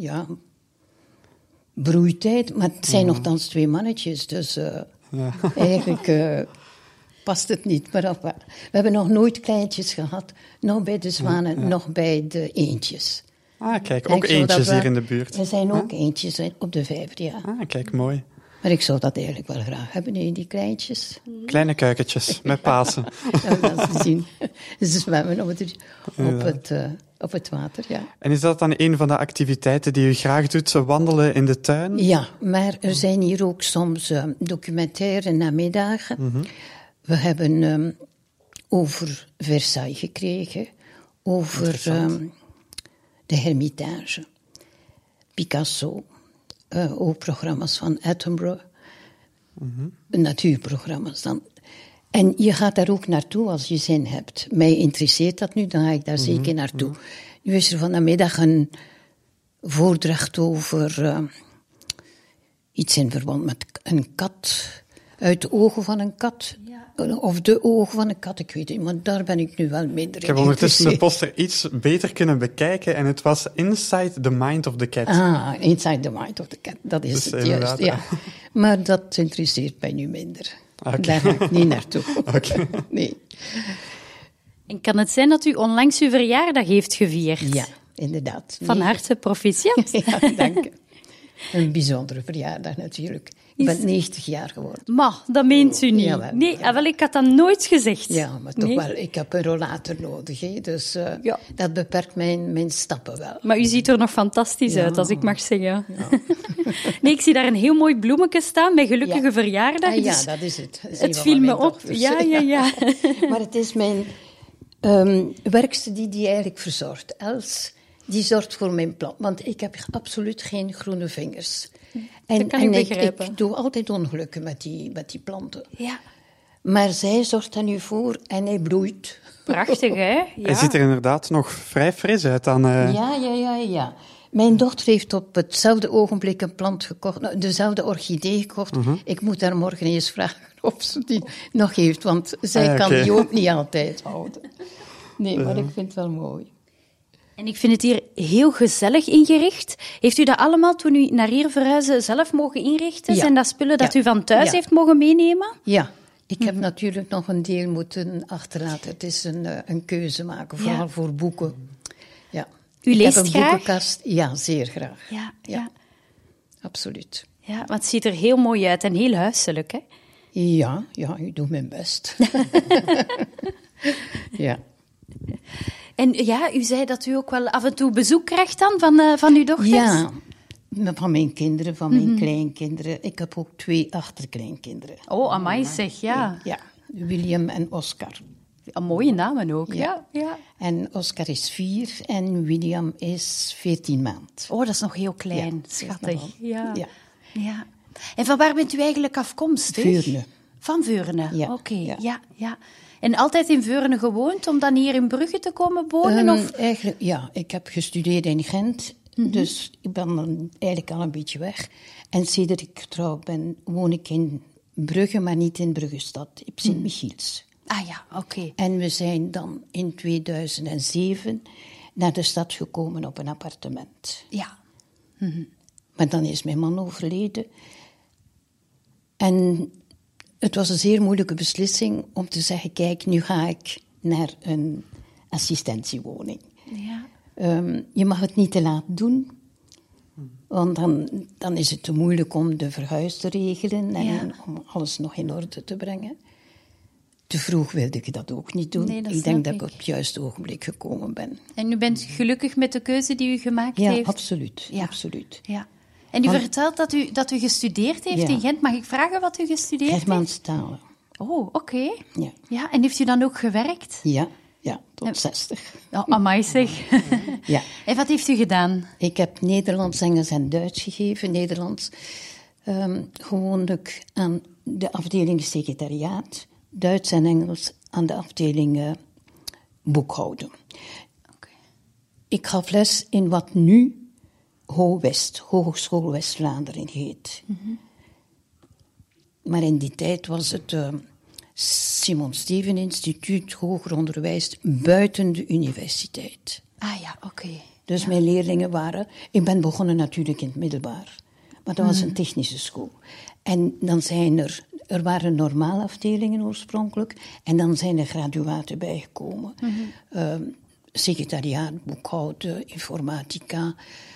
broeitijd. Maar het zijn nogthans 2 mannetjes, dus eigenlijk... past het niet. Maar we hebben nog nooit kleintjes gehad. Nog bij de zwanen, nog bij de eendjes. Ah, kijk, ook eendjes hier in de buurt. Er zijn ook eendjes op de vijver, ja. Ah, kijk, mooi. Maar ik zou dat eigenlijk wel graag hebben, die kleintjes. Kleine kuikentjes, met Pasen. Dat is zien. Ze zwemmen op het water, ja. En is dat dan een van de activiteiten die u graag doet, wandelen in de tuin? Ja, maar er zijn hier ook soms documentaire namiddagen. We hebben over Versailles gekregen, over de Hermitage, Picasso, ook programma's van Attenborough, natuurprogramma's dan. En je gaat daar ook naartoe als je zin hebt. Mij interesseert dat nu, dan ga ik daar zeker naartoe. Nu is er vanmiddag een voordracht over iets in verband met een kat, uit de ogen van een kat. Of de ogen van een kat, ik weet het, maar daar ben ik nu wel minder in. Ik heb ondertussen de poster iets beter kunnen bekijken en het was Inside the Mind of the Cat. Ah, Inside the Mind of the Cat, dat is dus het juist, ja. Maar dat interesseert mij nu minder. Okay. Daar ga ik niet naartoe. Okay. Nee. En kan het zijn dat u onlangs uw verjaardag heeft gevierd? Ja, inderdaad. Van harte proficiat. Ja, dank u. Een bijzondere verjaardag natuurlijk. Ik ben 90 jaar geworden. Maar, dat meent u niet. Jawel, nee, wel, ik had dat nooit gezegd. Ja, maar toch wel. Ik heb een rollator nodig. Hè, dus dat beperkt mijn stappen wel. Maar u ziet er nog fantastisch uit, als ik mag zeggen. Ja. Nee, ik zie daar een heel mooi bloemetje staan bij gelukkige verjaardag. Ah, dus ja, dat is het. Het viel me op. Ja. Maar het is mijn werkster die eigenlijk verzorgt. Els, die zorgt voor mijn plant. Want ik heb absoluut geen groene vingers. Dat kan ik begrijpen. Ik doe altijd ongelukken met die planten. Ja. Maar zij zorgt er nu voor en hij bloeit. Prachtig, hè? Ja. Hij ziet er inderdaad nog vrij fris uit dan... Ja. Mijn dochter heeft op hetzelfde ogenblik een plant gekocht, dezelfde orchidee gekocht. Ik moet haar morgen eens vragen of ze die nog heeft, want zij kan die ook niet altijd houden. Nee, maar ik vind het wel mooi. En ik vind het hier heel gezellig ingericht. Heeft u dat allemaal, toen u naar hier verhuisde, zelf mogen inrichten? Ja. Zijn dat spullen dat u van thuis heeft mogen meenemen? Ja, ik heb natuurlijk nog een deel moeten achterlaten. Het is een keuze maken, vooral voor boeken. Ja. U leest ik heb een graag? boekenkast. Ja, zeer graag. Ja. Absoluut. Ja, want het ziet er heel mooi uit en heel huiselijk, hè? Ja, ik doe mijn best. Ja. En ja, u zei dat u ook wel af en toe bezoek krijgt dan van uw dochters? Ja, Van mijn kinderen, van mijn kleinkinderen. Ik heb ook 2 achterkleinkinderen. Oh, amai zeg, ja. Ja, William en Oscar. Mooie namen ook. Ja. Ja. En Oscar is 4 en William is 14 maand. Oh, dat is nog heel klein. Ja, Schattig. Ja. Ja. En van waar bent u eigenlijk afkomstig? Veurne. Van Veurne, Ja, oké. ja. Ja. En altijd in Veurne gewoond om dan hier in Brugge te komen wonen? Of? Eigenlijk, ja. Ik heb gestudeerd in Gent, dus ik ben dan eigenlijk al een beetje weg. En sinds ik getrouwd ben, woon ik in Brugge, maar niet in Bruggestad, in Sint-Michiels. Ah ja, oké. En we zijn dan in 2007 naar de stad gekomen op een appartement. Ja. Maar dan is mijn man overleden. En het was een zeer moeilijke beslissing om te zeggen, kijk, nu ga ik naar een assistentiewoning. Ja. Je mag het niet te laat doen, want dan is het te moeilijk om de verhuis te regelen en om alles nog in orde te brengen. Te vroeg wilde ik dat ook niet doen. Nee, dat ik snap denk dat ik. ik op het juiste ogenblik gekomen ben. En u bent gelukkig met de keuze die u gemaakt Ja, heeft? absoluut. Ja. Absoluut. Ja. En u vertelt dat u gestudeerd heeft Ja. in Gent. Mag ik vragen wat u gestudeerd heeft? Germaanse talen. Oh, oké. Ja. Ja, en heeft u dan ook gewerkt? Ja, tot 60. Oh, amai zeg. Ja. En wat heeft u gedaan? Ik heb Nederlands, Engels en Duits gegeven. Nederlands gewoonlijk aan de afdeling secretariaat. Duits en Engels aan de afdeling boekhouden. Oké. Ik gaf les in wat nu HO-West, Hogeschool West-Vlaanderen heet. Maar in die tijd was het Simon Steven Instituut Hoger Onderwijs buiten de universiteit. Ah ja, oké. Dus mijn leerlingen waren... Ik ben begonnen natuurlijk in het middelbaar. Maar dat was een technische school. En dan zijn er waren normale afdelingen oorspronkelijk. En dan zijn er graduaten bijgekomen. Secretariaat, boekhouden, informatica,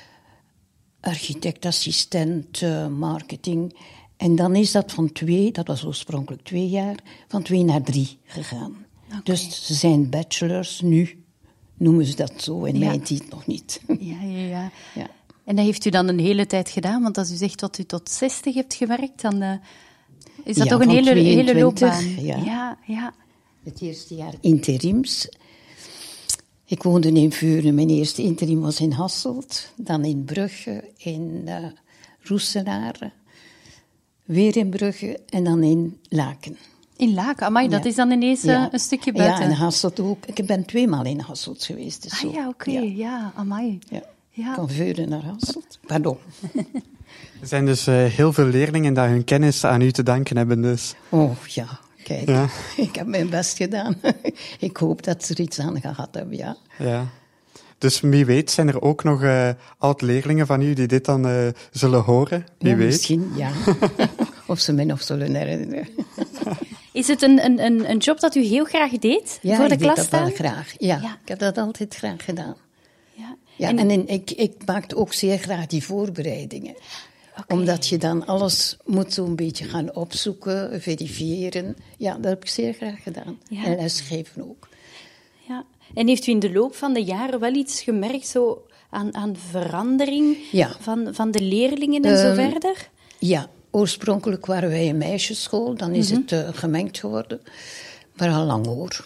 architectassistent, marketing. En dan is dat van 2, dat was oorspronkelijk 2 jaar, van 2 naar 3 gegaan. Oké. Dus ze zijn bachelors nu, noemen ze dat zo, in mijn tijd nog niet. Ja. Ja. En dat heeft u dan een hele tijd gedaan? Want als u zegt dat u tot 60 hebt gewerkt, dan is dat Ja, toch een van hele 22, loopbaan? ja. Ja. Het eerste jaar interims. Ik woonde in Veurne. Mijn eerste interim was in Hasselt. Dan in Brugge, in Roeselare. Weer in Brugge en dan in Laken. In Laken, amai, dat Ja. is dan ineens Ja. een stukje buiten. Ja, en Hasselt ook. Ik ben 2 maal in Hasselt geweest. Dus zo. Ah ja, oké, ja, amai. Ja. Ja. Van Veurne naar Hasselt. Pardon. Er zijn dus heel veel leerlingen die hun kennis aan u te danken hebben. Dus. Oh ja, kijk. Ja. Ik heb mijn best gedaan. Ik hoop dat ze er iets aan gehad hebben, ja. Ja. Dus wie weet zijn er ook nog oud-leerlingen van u die dit dan zullen horen. Wie Ja, weet. misschien, ja. Of ze mij nog zullen herinneren. Is het een job dat u heel graag deed? Ja, voor de ik deed klas dat wel staan? graag. Ja, Ja. ik heb dat altijd graag gedaan. Ja. Ja, en ik maakte ook zeer graag die voorbereidingen. Oké. Omdat je dan alles moet zo'n beetje gaan opzoeken, verifiëren. Ja, dat heb ik zeer graag gedaan. Ja. En lesgeven ook. Ja. En heeft u in de loop van de jaren wel iets gemerkt zo aan verandering Ja. van de leerlingen en zo verder? Ja, oorspronkelijk waren wij een meisjesschool. Dan is het gemengd geworden. Maar al lang hoor.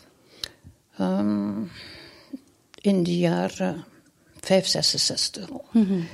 In de jaren 566 al.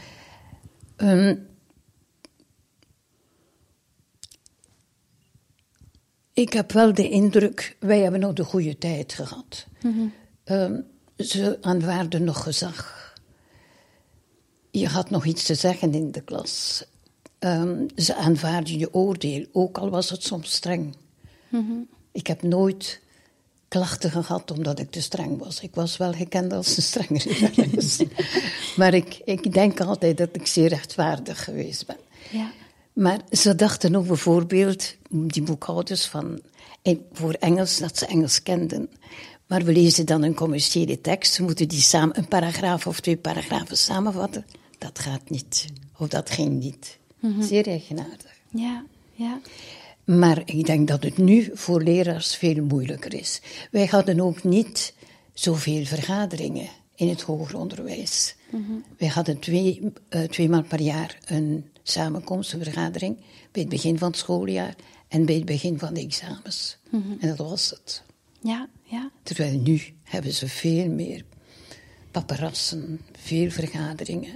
Ik heb wel de indruk, wij hebben nog de goede tijd gehad. Ze aanvaarden nog gezag. Je had nog iets te zeggen in de klas. Ze aanvaarden je oordeel, ook al was het soms streng. Ik heb nooit klachten gehad omdat ik te streng was. Ik was wel gekend als een strenge lerares. Maar ik denk altijd dat ik zeer rechtvaardig geweest ben. Ja. Maar ze dachten ook bijvoorbeeld, die boekhouders, voor Engels, dat ze Engels kenden. Maar we lezen dan een commerciële tekst, ze moeten die samen, een paragraaf of 2 paragrafen samenvatten. Dat gaat niet, of dat ging niet. Zeer eigenaardig. Ja. Maar ik denk dat het nu voor leraars veel moeilijker is. Wij hadden ook niet zoveel vergaderingen in het hoger onderwijs. Wij hadden 2 maal per jaar een samenkomst, een vergadering, bij het begin van het schooljaar en bij het begin van de examens. En dat was het. Ja, ja. Terwijl nu hebben ze veel meer paparassen, veel vergaderingen.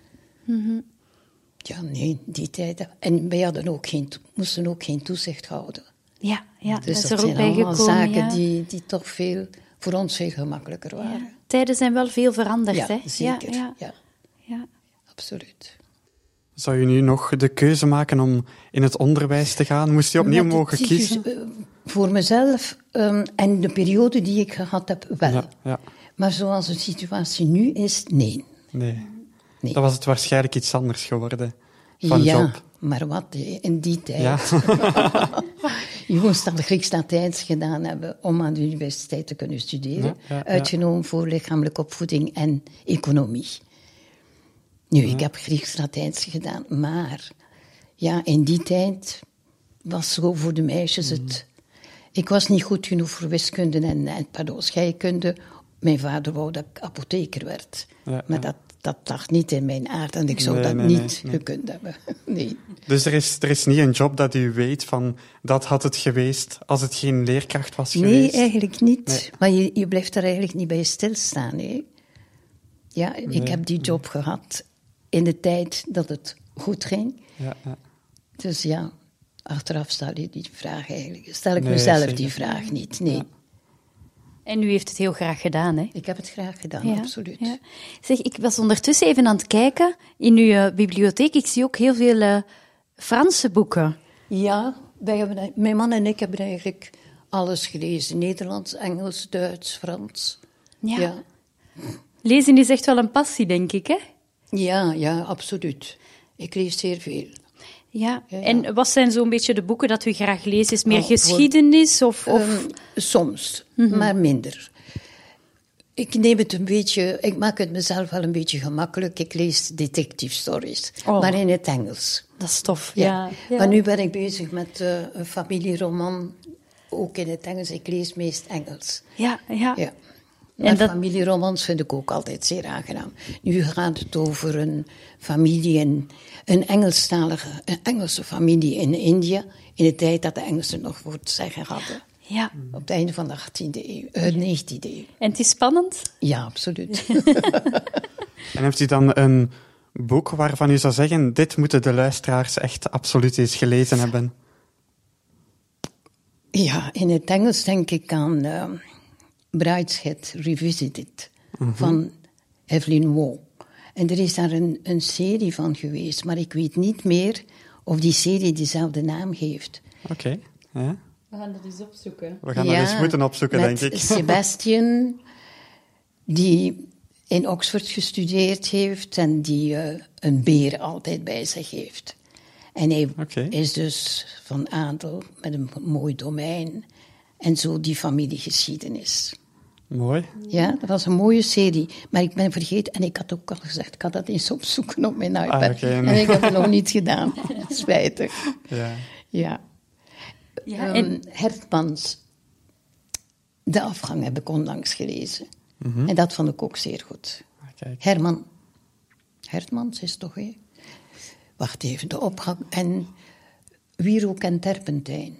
Ja, nee, die tijd. En wij hadden moesten ook geen toezicht houden. Ja, ja, Dus dat is dat er ook zijn bij allemaal gekomen. zaken Ja. die toch voor ons veel gemakkelijker waren. Ja. Tijden zijn wel veel veranderd, Ja, hè? zeker. Ja, Ja, ja. absoluut. Zou je nu nog de keuze maken om in het onderwijs te gaan? Moest je opnieuw Met mogen het kiezen? voor mezelf en de periode die ik gehad heb, wel. Ja, ja. Maar zoals de situatie nu is, nee. Nee. Nee. Dan was het waarschijnlijk iets anders geworden van ja, job. maar wat in die tijd. Ja. Je moest al Grieks-Latijns gedaan hebben om aan de universiteit te kunnen studeren. Ja. Uitgenomen voor lichamelijke opvoeding en economie. Nu, ik heb Grieks-Latijns gedaan, maar ja, in die tijd was zo voor de meisjes het... Ik was niet goed genoeg voor wiskunde en scheikunde. Mijn vader wou dat ik apotheker werd. Ja, maar dat lag niet in mijn aard en ik zou dat niet gekund hebben. Nee. Dus er is niet een job dat u weet van, dat had het geweest als het geen leerkracht was geweest? Nee, eigenlijk niet. Nee. Maar je blijft er eigenlijk niet bij stilstaan. Hè? Ja, ik heb die job gehad in de tijd dat het goed ging. Ja, ja. Dus ja, achteraf stel je die vraag eigenlijk. Stel ik Nee, mezelf zeker. die vraag niet, nee. Ja. En u heeft het heel graag gedaan, hè? Ik heb het graag gedaan, Ja, absoluut. ja. Zeg, ik was ondertussen even aan het kijken in uw bibliotheek. Ik zie ook heel veel Franse boeken. Ja, mijn man en ik hebben eigenlijk alles gelezen. Nederlands, Engels, Duits, Frans. Ja. Lezen is echt wel een passie, denk ik, hè? Ja, absoluut. Ik lees zeer veel. Ja. Ja. En wat zijn zo'n beetje de boeken dat u graag leest? Is het meer Oh, voor- geschiedenis of... Soms, maar minder. Ik maak het mezelf wel een beetje gemakkelijk. Ik lees detective stories, Oh. maar in het Engels. Dat is tof, Ja. ja. Maar nu ben ik bezig met een familieroman, ook in het Engels. Ik lees meest Engels. Ja. Ja. Maar familieromans vind ik ook altijd zeer aangenaam. Nu gaat het over een familie, een Engelse familie in India, in de tijd dat de Engelsen nog voor het zeggen hadden. Ja. Op het einde van de 19e eeuw. En het is spannend? Ja, absoluut. En heeft u dan een boek waarvan u zou zeggen, dit moeten de luisteraars echt absoluut eens gelezen hebben? Ja, in het Engels denk ik aan Brideshead Revisited van Evelyn Waugh. En er is daar een serie van geweest, maar ik weet niet meer of die serie dezelfde naam heeft. Oké, ja. We gaan dat eens opzoeken. We gaan dat eens moeten opzoeken, met denk ik. Sebastian, die in Oxford gestudeerd heeft en die een beer altijd bij zich heeft. En hij is dus van adel met een mooi domein en zo die familiegeschiedenis. Mooi. Ja, dat was een mooie serie. Maar ik ben vergeten, en ik had ook al gezegd, ik ga dat eens opzoeken op mijn iPad. En ik heb het nog niet gedaan. Spijtig. Ja. Ja, en Hertmans, De Afgang heb ik onlangs gelezen. En dat vond ik ook zeer goed. Kijk. Hertmans is toch, hè? Wacht even, De Opgang en Wierook en Terpentijn.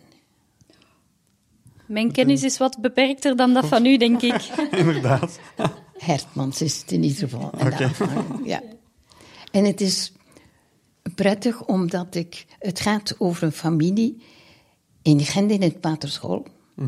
Mijn kennis is wat beperkter dan dat van u, denk ik. Inderdaad. Hertmans is het in ieder geval. En De Afgang, ja. En het is prettig omdat het gaat over een familie in Gent in het Paterschool.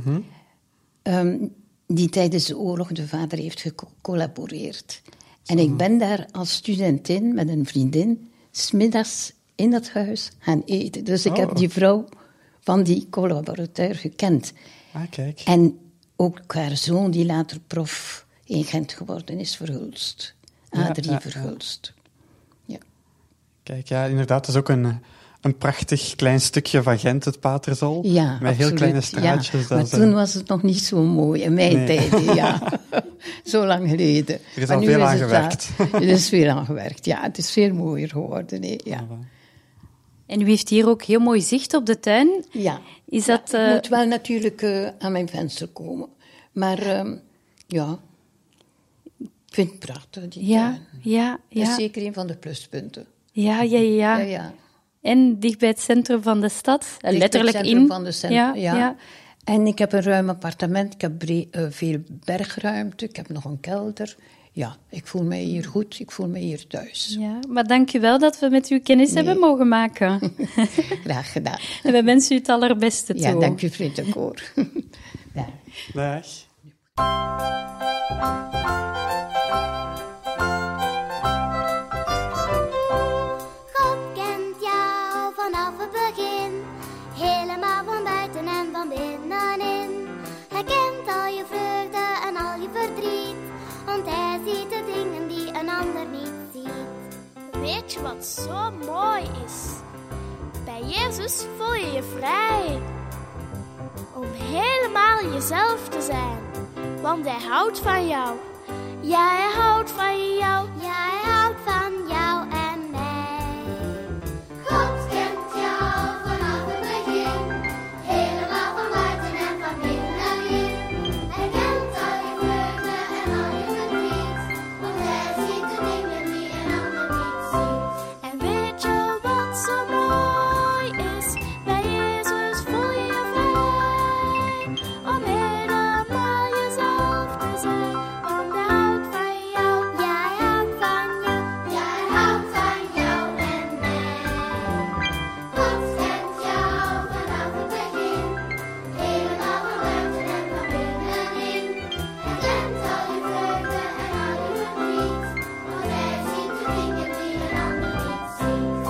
Die tijdens de oorlog de vader heeft gecollaboreerd. En ik ben daar als studentin met een vriendin 's middags in dat huis gaan eten. Dus ik heb die vrouw van die collaborateur gekend. Kijk. En ook haar zoon, die later prof in Gent geworden is, Verhulst. Adrie Verhulst. Ja. Kijk, ja, inderdaad, dat is ook een prachtig klein stukje van Gent, het Patersol. Ja, met absoluut. heel kleine straatjes. Ja. Maar toen was het nog niet zo mooi, in mijn tijd, ja. Zo lang geleden. Er is al veel aan gewerkt. Er is veel aan gewerkt, ja. Het is veel mooier geworden, nee, ja. En u heeft hier ook heel mooi zicht op de tuin. Ja. Is dat... Ik moet wel natuurlijk aan mijn venster komen. Maar ja... Ik vind het prachtig, die Ja, tuin. ja, Dat is ja. zeker een van de pluspunten. Ja. Ja. En dicht bij het centrum van de stad. Dicht bij het Letterlijk centrum in. van de centrum, ja. Ja. En ik heb een ruim appartement, ik heb veel bergruimte, ik heb nog een kelder. Ja, ik voel mij hier goed, ik voel mij hier thuis. Ja, maar dank je wel dat we met u kennis hebben mogen maken. Graag gedaan. En we wensen u het allerbeste toe. Ja, dank u vriendelijk hoor. Ja. Dag. God kent jou vanaf het begin, helemaal van buiten en van binnenin. Hij kent al je vreugde en al je verdriet, want hij ziet de dingen die een ander niet ziet. Weet je wat zo mooi is? Bij Jezus voel je je vrij om helemaal jezelf te zijn, want hij houdt van jou. Ja, hij houdt van jou. Ja, hij houdt van jou en mij. God kent jou vanaf het begin, helemaal van buiten en van binnenin. Hij kent al je vreugde en al je verdriet, want hij ziet de dingen die een ander niet ziet. En weet je wat zo mooi is? Bij Jezus voel je je vrij om helemaal jezelf te zijn, want hij houdt van jou. Ja, hij houdt van jou. Ja, hij houdt van jou en mij. God kent jou vanaf het begin, helemaal van buiten en van binnenin. Hij kent al je vreugde en al je verdriet, want hij ziet de dingen die een ander niet ziet.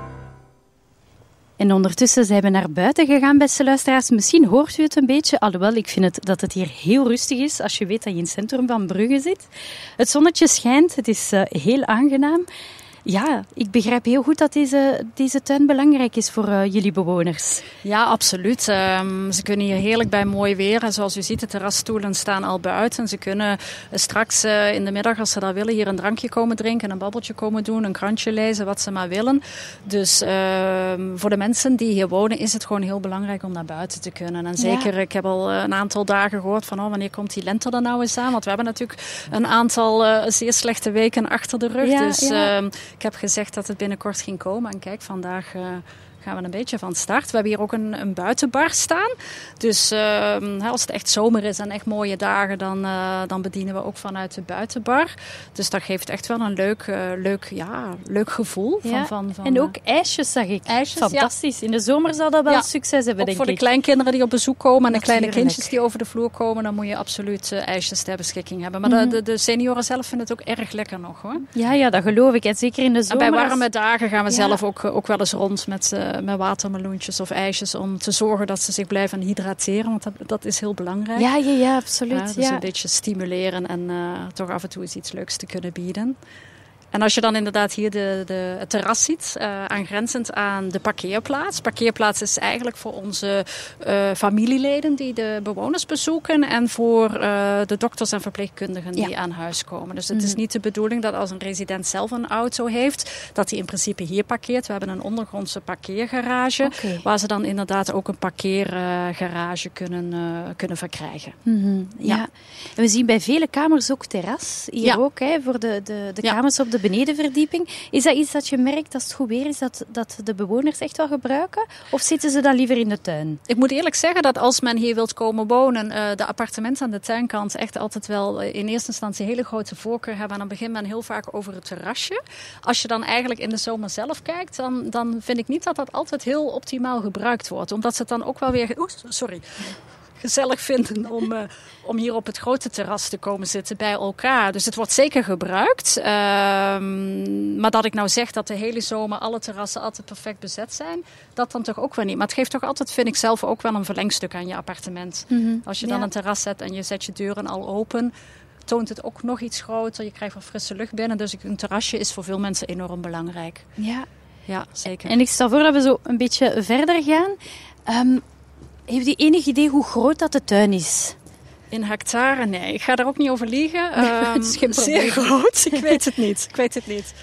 En ondertussen zijn we naar buiten gegaan, beste luisteraars. Misschien hoort u het een beetje, alhoewel ik vind dat het hier heel rustig is als je weet dat je in het centrum van Brugge zit. Het zonnetje schijnt, het is heel aangenaam. Ja, ik begrijp heel goed dat deze tuin belangrijk is voor jullie bewoners. Ja, absoluut. Ze kunnen hier heerlijk bij mooi weer. En zoals u ziet, de terrasstoelen staan al buiten. Ze kunnen straks in de middag, als ze dat willen, hier een drankje komen drinken, een babbeltje komen doen, een krantje lezen, wat ze maar willen. Dus voor de mensen die hier wonen is het gewoon heel belangrijk om naar buiten te kunnen. En zeker, ik heb al een aantal dagen gehoord van wanneer komt die lente er nou eens aan? Want we hebben natuurlijk een aantal zeer slechte weken achter de rug. Ja, dus ja. ik heb gezegd dat het binnenkort ging komen. En kijk, vandaag gaan we een beetje van start. We hebben hier ook een buitenbar staan. Dus als het echt zomer is en echt mooie dagen, dan bedienen we ook vanuit de buitenbar. Dus dat geeft echt wel een leuk gevoel. Ja. Van, En ook ijsjes, zag ik. IJsjes, fantastisch. In de zomer zal dat wel succes hebben, ook denk voor de ik. kleinkinderen die op bezoek komen en de kleine Natuurlijk. kindjes die over de vloer komen, dan moet je absoluut ijsjes ter beschikking hebben. Maar de senioren zelf vinden het ook erg lekker nog, hoor. Ja, dat geloof ik. En zeker in de En zomer. bij warme dagen gaan we Ja. zelf ook wel eens rond met watermeloentjes of ijsjes om te zorgen dat ze zich blijven hydrateren, want dat is heel belangrijk. Ja, absoluut. Dus Ja. een beetje stimuleren en toch af en toe eens iets leuks te kunnen bieden. En als je dan inderdaad hier het terras ziet, aangrenzend aan de parkeerplaats. Parkeerplaats is eigenlijk voor onze familieleden die de bewoners bezoeken en voor de dokters en verpleegkundigen die aan huis komen. Dus het is niet de bedoeling dat als een resident zelf een auto heeft, dat hij in principe hier parkeert. We hebben een ondergrondse parkeergarage, waar ze dan inderdaad ook een parkeergarage kunnen verkrijgen. Ja. En we zien bij vele kamers ook terras. Hier ook, voor de kamers op de benedenverdieping. Is dat iets dat je merkt als het goed weer is, dat de bewoners echt wel gebruiken? Of zitten ze dan liever in de tuin? Ik moet eerlijk zeggen dat als men hier wilt komen wonen, de appartementen aan de tuinkant echt altijd wel in eerste instantie hele grote voorkeur hebben. En dan begint men heel vaak over het terrasje. Als je dan eigenlijk in de zomer zelf kijkt, dan vind ik niet dat dat altijd heel optimaal gebruikt wordt. Omdat ze het dan ook wel weer gezellig vinden om hier op het grote terras te komen zitten bij elkaar. Dus het wordt zeker gebruikt. Maar dat ik nou zeg dat de hele zomer alle terrassen altijd perfect bezet zijn, dat dan toch ook wel niet. Maar het geeft toch altijd, vind ik zelf, ook wel een verlengstuk aan je appartement. Als je dan een terras zet en je zet je deuren al open, toont het ook nog iets groter. Je krijgt wel frisse lucht binnen. Dus een terrasje is voor veel mensen enorm belangrijk. Ja, zeker. En ik stel voor dat we zo een beetje verder gaan. Heeft u enig idee hoe groot dat de tuin is? In hectare? Nee, ik ga daar ook niet over liegen. Het is geen probleem. Zeer groot? Ik weet het niet.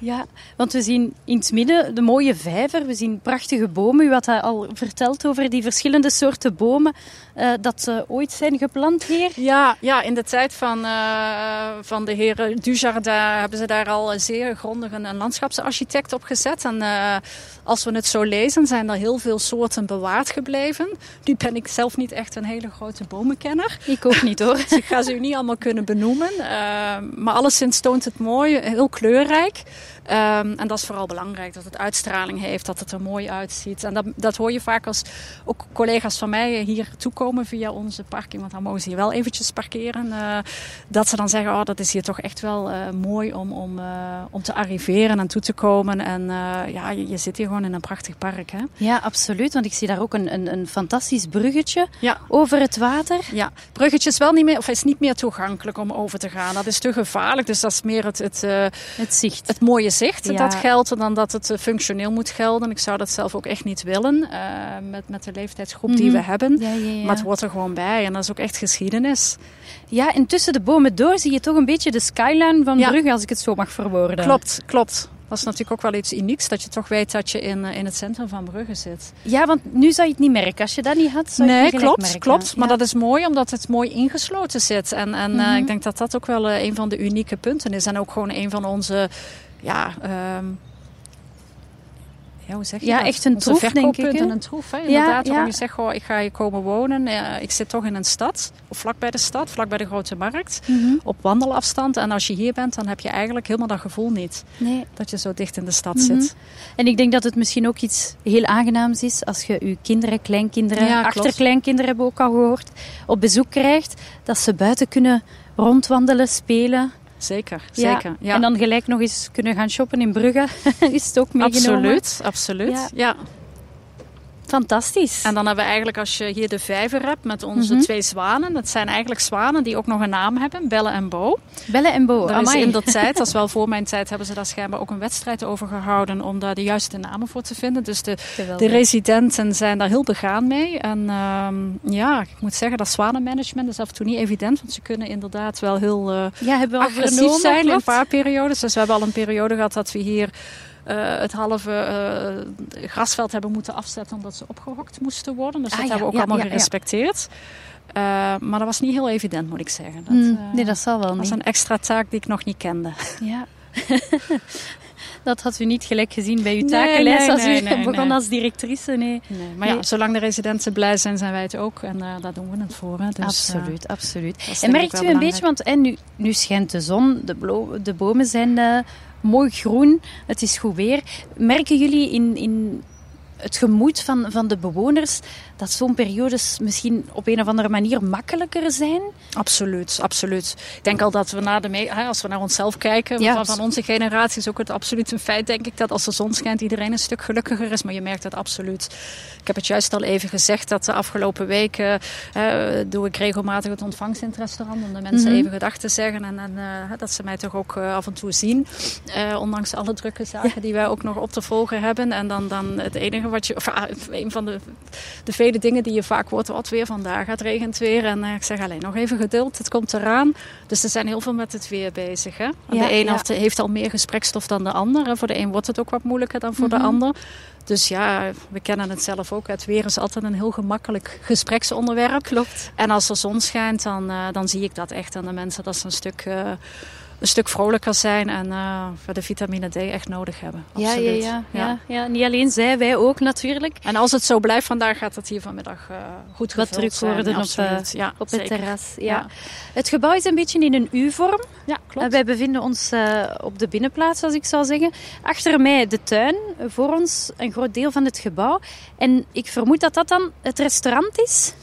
Ja, want we zien in het midden de mooie vijver. We zien prachtige bomen. U had al verteld over die verschillende soorten bomen dat ooit zijn geplant hier. Ja, in de tijd van de heren Dujardin hebben ze daar al zeer grondig een landschapsarchitect op gezet. En als we het zo lezen, zijn er heel veel soorten bewaard gebleven. Nu ben ik zelf niet echt een hele grote bomenkenner. Ik ook niet hoor. Dus ik ga ze u niet allemaal kunnen benoemen. Maar alleszins toont het mooi, heel kleurrijk. En dat is vooral belangrijk, dat het uitstraling heeft, dat het er mooi uitziet. En dat hoor je vaak als ook collega's van mij hier toekomen via onze parking. Want dan mogen ze hier wel eventjes parkeren. Dat ze dan zeggen, oh, dat is hier toch echt wel mooi om te arriveren en toe te komen. En je zit hier gewoon in een prachtig park. Hè? Ja, absoluut. Want ik zie daar ook een fantastisch bruggetje over het water. Ja, bruggetje is wel niet meer, of is niet meer toegankelijk om over te gaan. Dat is te gevaarlijk. Dus dat is meer het zicht. Het mooie zicht dat geldt dan dat het functioneel moet gelden. Ik zou dat zelf ook echt niet willen met de leeftijdsgroep die we hebben. Ja. Maar het hoort er gewoon bij en dat is ook echt geschiedenis. Ja, en tussen de bomen door zie je toch een beetje de skyline van Brugge, als ik het zo mag verwoorden. Klopt. Dat is natuurlijk ook wel iets unieks, dat je toch weet dat je in het centrum van Brugge zit. Ja, want nu zou je het niet merken. Als je dat niet had, zou je het niet merken. Klopt. Maar dat is mooi, omdat het mooi ingesloten zit. En ik denk dat dat ook wel een van de unieke punten is. En ook gewoon een van onze... hoe zeg je dat? Echt een troef, denk ik. Een troef, hè? Inderdaad, waarom je zegt, ik ga hier komen wonen. Ik zit toch in een stad, of vlakbij de stad, vlakbij de Grote Markt. Op wandelafstand. En als je hier bent, dan heb je eigenlijk helemaal dat gevoel niet. Nee. Dat je zo dicht in de stad zit. En ik denk dat het misschien ook iets heel aangenaams is als je je kinderen, kleinkinderen, achterkleinkinderen hebben ook al gehoord, op bezoek krijgt. Dat ze buiten kunnen rondwandelen, spelen. Zeker. En dan gelijk nog eens kunnen gaan shoppen in Brugge. Is het ook meegenomen? Absoluut. Ja. Fantastisch. En dan hebben we eigenlijk, als je hier de vijver hebt met onze 2 zwanen. Dat zijn eigenlijk zwanen die ook nog een naam hebben. Belle en Bo. Belle en Bo, daar is in de tijd, dat is wel voor mijn tijd, hebben ze daar schijnbaar ook een wedstrijd over gehouden om daar de juiste namen voor te vinden. Dus de residenten zijn daar heel begaan mee. En ik moet zeggen, dat zwanenmanagement is af en toe niet evident. Want ze kunnen inderdaad wel heel agressief zijn in een paar periodes. Dus we hebben al een periode gehad dat we hier... het halve grasveld hebben moeten afzetten omdat ze opgehokt moesten worden. Dus dat hebben we ook allemaal gerespecteerd. Maar dat was niet heel evident, moet ik zeggen. Nee, dat zal wel niet. Dat was een extra taak die ik nog niet kende. Ja. Dat had u niet gelijk gezien bij uw takenlijst als u begon als directrice. Nee. Maar zolang de residenten blij zijn, zijn wij het ook. En daar doen we het voor. Hè. Dus, absoluut. En merkt u een beetje, want nu schijnt de zon, de bomen zijn... mooi groen, het is goed weer. Merken jullie in het gemoed van de bewoners dat zo'n periodes misschien op een of andere manier makkelijker zijn? Absoluut. Ik denk al dat we als we naar onszelf kijken, van onze generatie is ook het absoluut een feit, denk ik, dat als de zon schijnt iedereen een stuk gelukkiger is. Maar je merkt het absoluut. Ik heb het juist al even gezegd dat de afgelopen weken doe ik regelmatig het ontvangst in het restaurant om de mensen even gedag te zeggen en dat ze mij toch ook af en toe zien. Ondanks alle drukke zaken die wij ook nog op te volgen hebben. En dan het enige wat je, een van de vele dingen die je vaak hoort, wat weer vandaag, het regent weer. En ik zeg alleen nog even geduld, het komt eraan. Dus ze zijn heel veel met het weer bezig. Hè? De een heeft al meer gesprekstof dan de ander. Hè? Voor de een wordt het ook wat moeilijker dan voor de ander. Dus we kennen het zelf ook. Het weer is altijd een heel gemakkelijk gespreksonderwerp. Klopt. En als er zon schijnt, dan zie ik dat echt aan de mensen. Dat ze een stuk vrolijker zijn en we de vitamine D echt nodig hebben. Absoluut. Ja, niet alleen zij, wij ook natuurlijk. En als het zo blijft vandaag, gaat het hier vanmiddag goed gevuld druk worden op het terras. Ja. Het gebouw is een beetje in een U-vorm. Ja, klopt. Wij bevinden ons op de binnenplaats, als ik zou zeggen. Achter mij de tuin, voor ons een groot deel van het gebouw. En ik vermoed dat dat dan het restaurant is.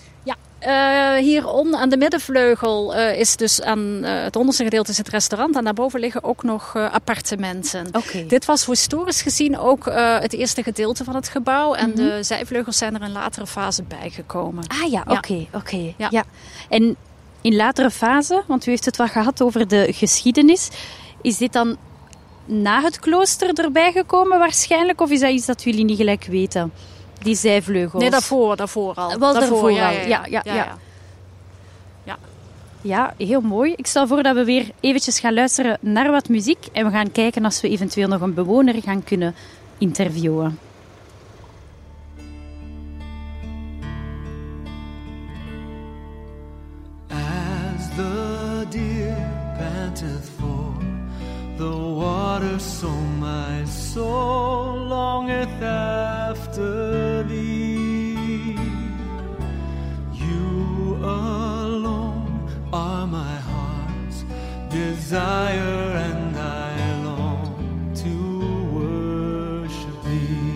Hier aan de middenvleugel is dus aan het onderste gedeelte is het restaurant. En daarboven liggen ook nog appartementen. Okay. Dit was historisch gezien ook het eerste gedeelte van het gebouw. En de zijvleugels zijn er in latere fase bijgekomen. Ah ja, oké. Ja. En in latere fase, want u heeft het wel gehad over de geschiedenis. Is dit dan na het klooster erbij gekomen waarschijnlijk? Of is dat iets dat jullie niet gelijk weten? Die zijvleugels. Nee, daarvoor al. Wel daarvoor al. Ja. Ja, heel mooi. Ik stel voor dat we weer eventjes gaan luisteren naar wat muziek. En we gaan kijken als we eventueel nog een bewoner gaan kunnen interviewen. As the deer panteth for the water, so my soul longeth after thee. You alone are my heart's desire, and I long to worship thee.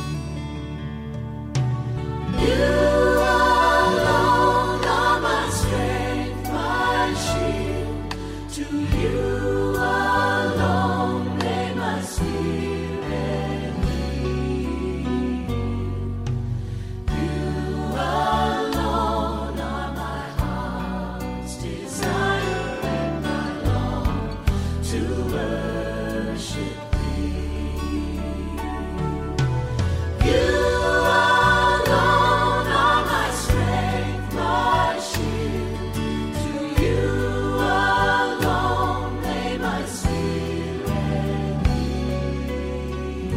You alone are my strength, my shield. To you alone may my spirit yield. You alone are my heart's desire, and I long to worship thee. You alone are my strength, my shield. To you alone may my spirit yield.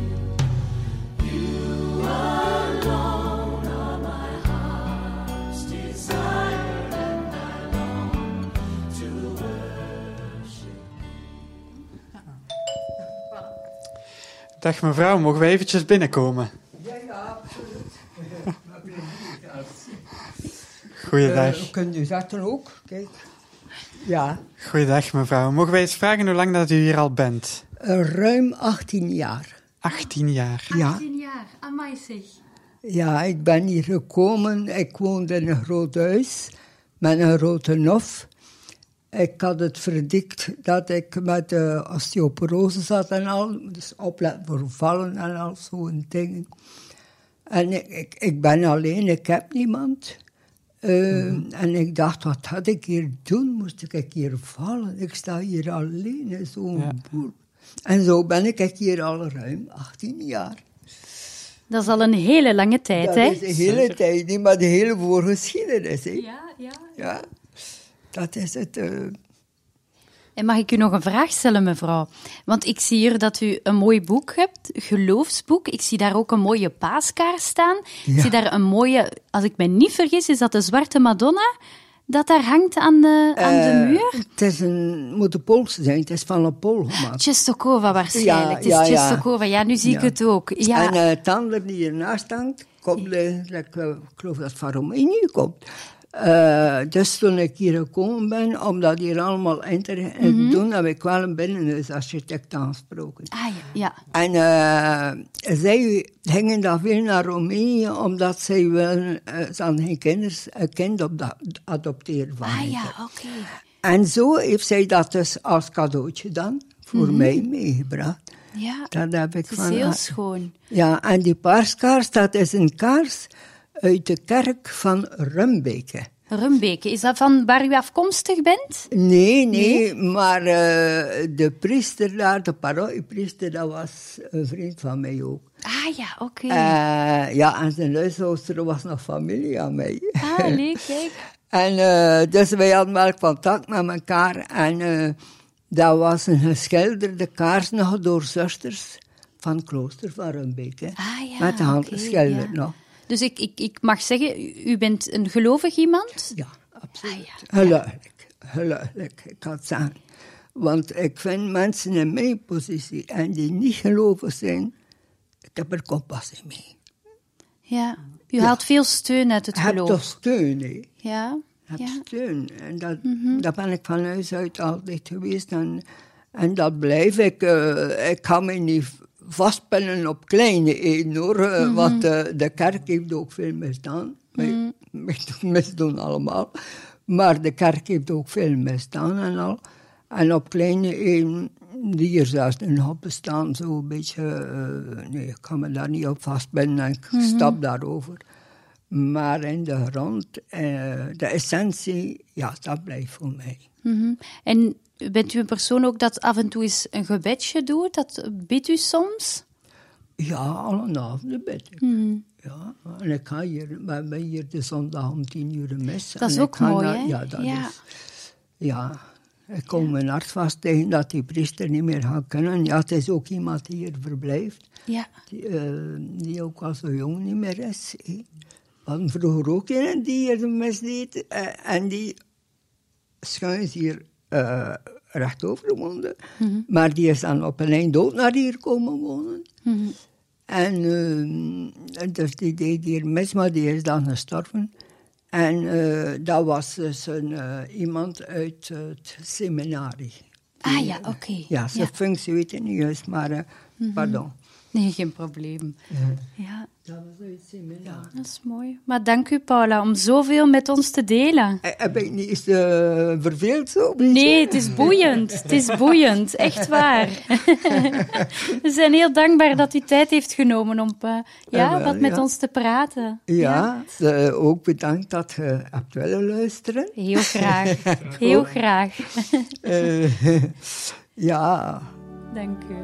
You alone are my heart's desire, and I long to worship. Dag mevrouw, mogen wij eventjes binnenkomen? Ja, absoluut. Goeiedag. Kunt u dat dan ook? Kijk. Ja, Goeiedag mevrouw. Mogen wij eens vragen hoe lang dat u hier al bent? ruim 18 jaar. 18 jaar. Ja. 18 jaar, amai zeg. Ja, ik ben hier gekomen. Ik woonde in een groot huis met een grote hof. Ik had het verdikt dat ik met osteoporose zat en al. Dus opletten voor vallen en al zo'n dingen. En ik ben alleen, ik heb niemand. En ik dacht, wat had ik hier doen? Moest ik hier vallen? Ik sta hier alleen in zo'n boel. En zo ben ik hier al ruim 18 jaar. Dat is al een hele lange tijd, Dat hè? is de hele tijd, niet, maar de hele voorgeschiedenis. Hè. Ja. Ja, dat is het. En mag ik u nog een vraag stellen, mevrouw? Want ik zie hier dat u een mooi boek hebt, geloofsboek. Ik zie daar ook een mooie paaskaars staan. Ik zie daar een mooie, als ik me niet vergis, is dat de Zwarte Madonna dat daar hangt aan de muur? Het is moet een Poolse zijn, het is van een Pool gemaakt. Czestochowa waarschijnlijk. Ja, het is ja, ja. Czestochowa. Ja, nu zie ik het ook. Ja. En het ander die hiernaast hangt, komt, ik geloof dat het van Roemenië komt. Dus toen ik hier gekomen ben, om dat hier allemaal in te doen, heb ik wel een binnenhuisarchitect aangesproken. Ah ja. En zij gingen dan veel naar Roemenië, omdat zij willen, ze hadden geen een kind adopteren van hen. Ah ja, oké. En zo heeft zij dat dus als cadeautje dan voor mij meegebracht. Ja, dat heb ik het is heel schoon. Ja, en die paaskaars, dat is een kaars uit de kerk van Rumbeke. Rumbeke, is dat van waar u afkomstig bent? Nee, maar de priester daar, de parochiepriester, dat was een vriend van mij ook. Ah ja, oké. Ja, en zijn huishoudster was nog familie aan mij. Ah, leuk, kijk. En dus wij hadden wel contact met elkaar. En dat was een geschilderde kaars nog door zusters van het klooster van Rumbeke. Ah ja, met de hand geschilderd nog. Dus ik mag zeggen, u bent een gelovig iemand? Ja, absoluut. Gelukkig, ik kan het zeggen. Want ik vind mensen in mijn positie en die niet gelovig zijn, ik heb er compassie mee. Ja, u haalt veel steun uit het geloof. Je hebt toch steun, hè? Ja. Je hebt steun. En dat ben ik van huis uit altijd geweest. En dat blijf ik. Ik kan me niet vastpinnen op kleine eden, hoor. Want de kerk heeft ook veel misdaan. Misdoen allemaal. Maar de kerk heeft ook veel misdaan en al. En op kleine eden, die hier zelfs nog op bestaan, zo een beetje... nee, ik kan me daar niet op vastpinnen en ik stap daarover. Maar in de grond, de essentie, ja, dat blijft voor mij. En bent u een persoon ook dat af en toe eens een gebedje doet? Dat bidt u soms? Ja, alle avonden bid ik. Ja, en ik ga hier, we hebben hier de zondag om 10:00 mis. Dat is en ook ik ga mooi, naar- hè? Ja, dat Ja. is... Ja, ik kom mijn hart vast tegen dat die priester niet meer gaat kunnen. Ja, het is ook iemand die hier verblijft. Ja. Die ook al zo jong niet meer is. Hè. We hadden vroeger ook een die hier de mis deed. En die schuins hier recht over woonde. Maar die is dan op een eind ook naar hier komen wonen. En dus die deed hier mis, maar die is dan gestorven. En dat was dus iemand uit het seminarie. Ah ja, oké. Ja, zijn functie weet ik niet juist, maar pardon. Nee, geen probleem. Ja, Dat was uit het seminarie. dat is mooi. Maar dank u, Paula, om zoveel met ons te delen. Heb ik niet eens verveeld zo? Nee, het is boeiend. Het is boeiend, echt waar. We zijn heel dankbaar dat u tijd heeft genomen om wat met ons te praten. Ja, ook bedankt dat je hebt willen luisteren. Heel graag. Heel graag. Ja. Dank u.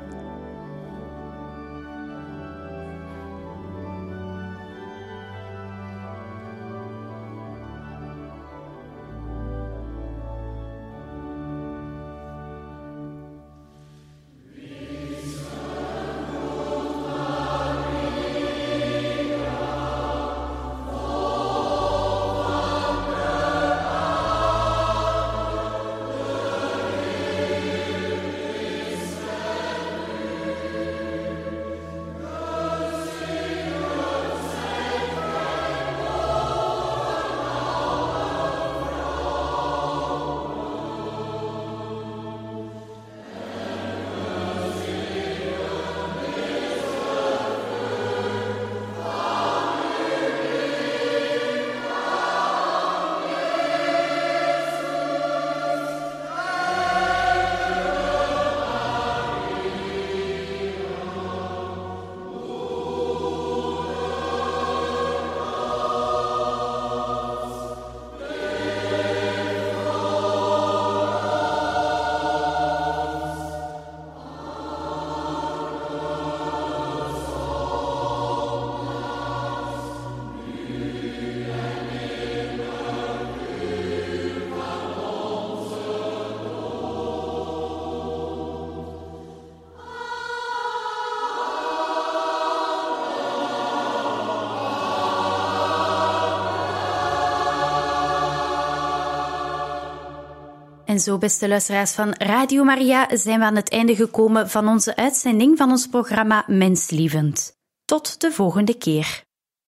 En zo, beste luisteraars van Radio Maria, zijn we aan het einde gekomen van onze uitzending van ons programma Menslievend. Tot de volgende keer.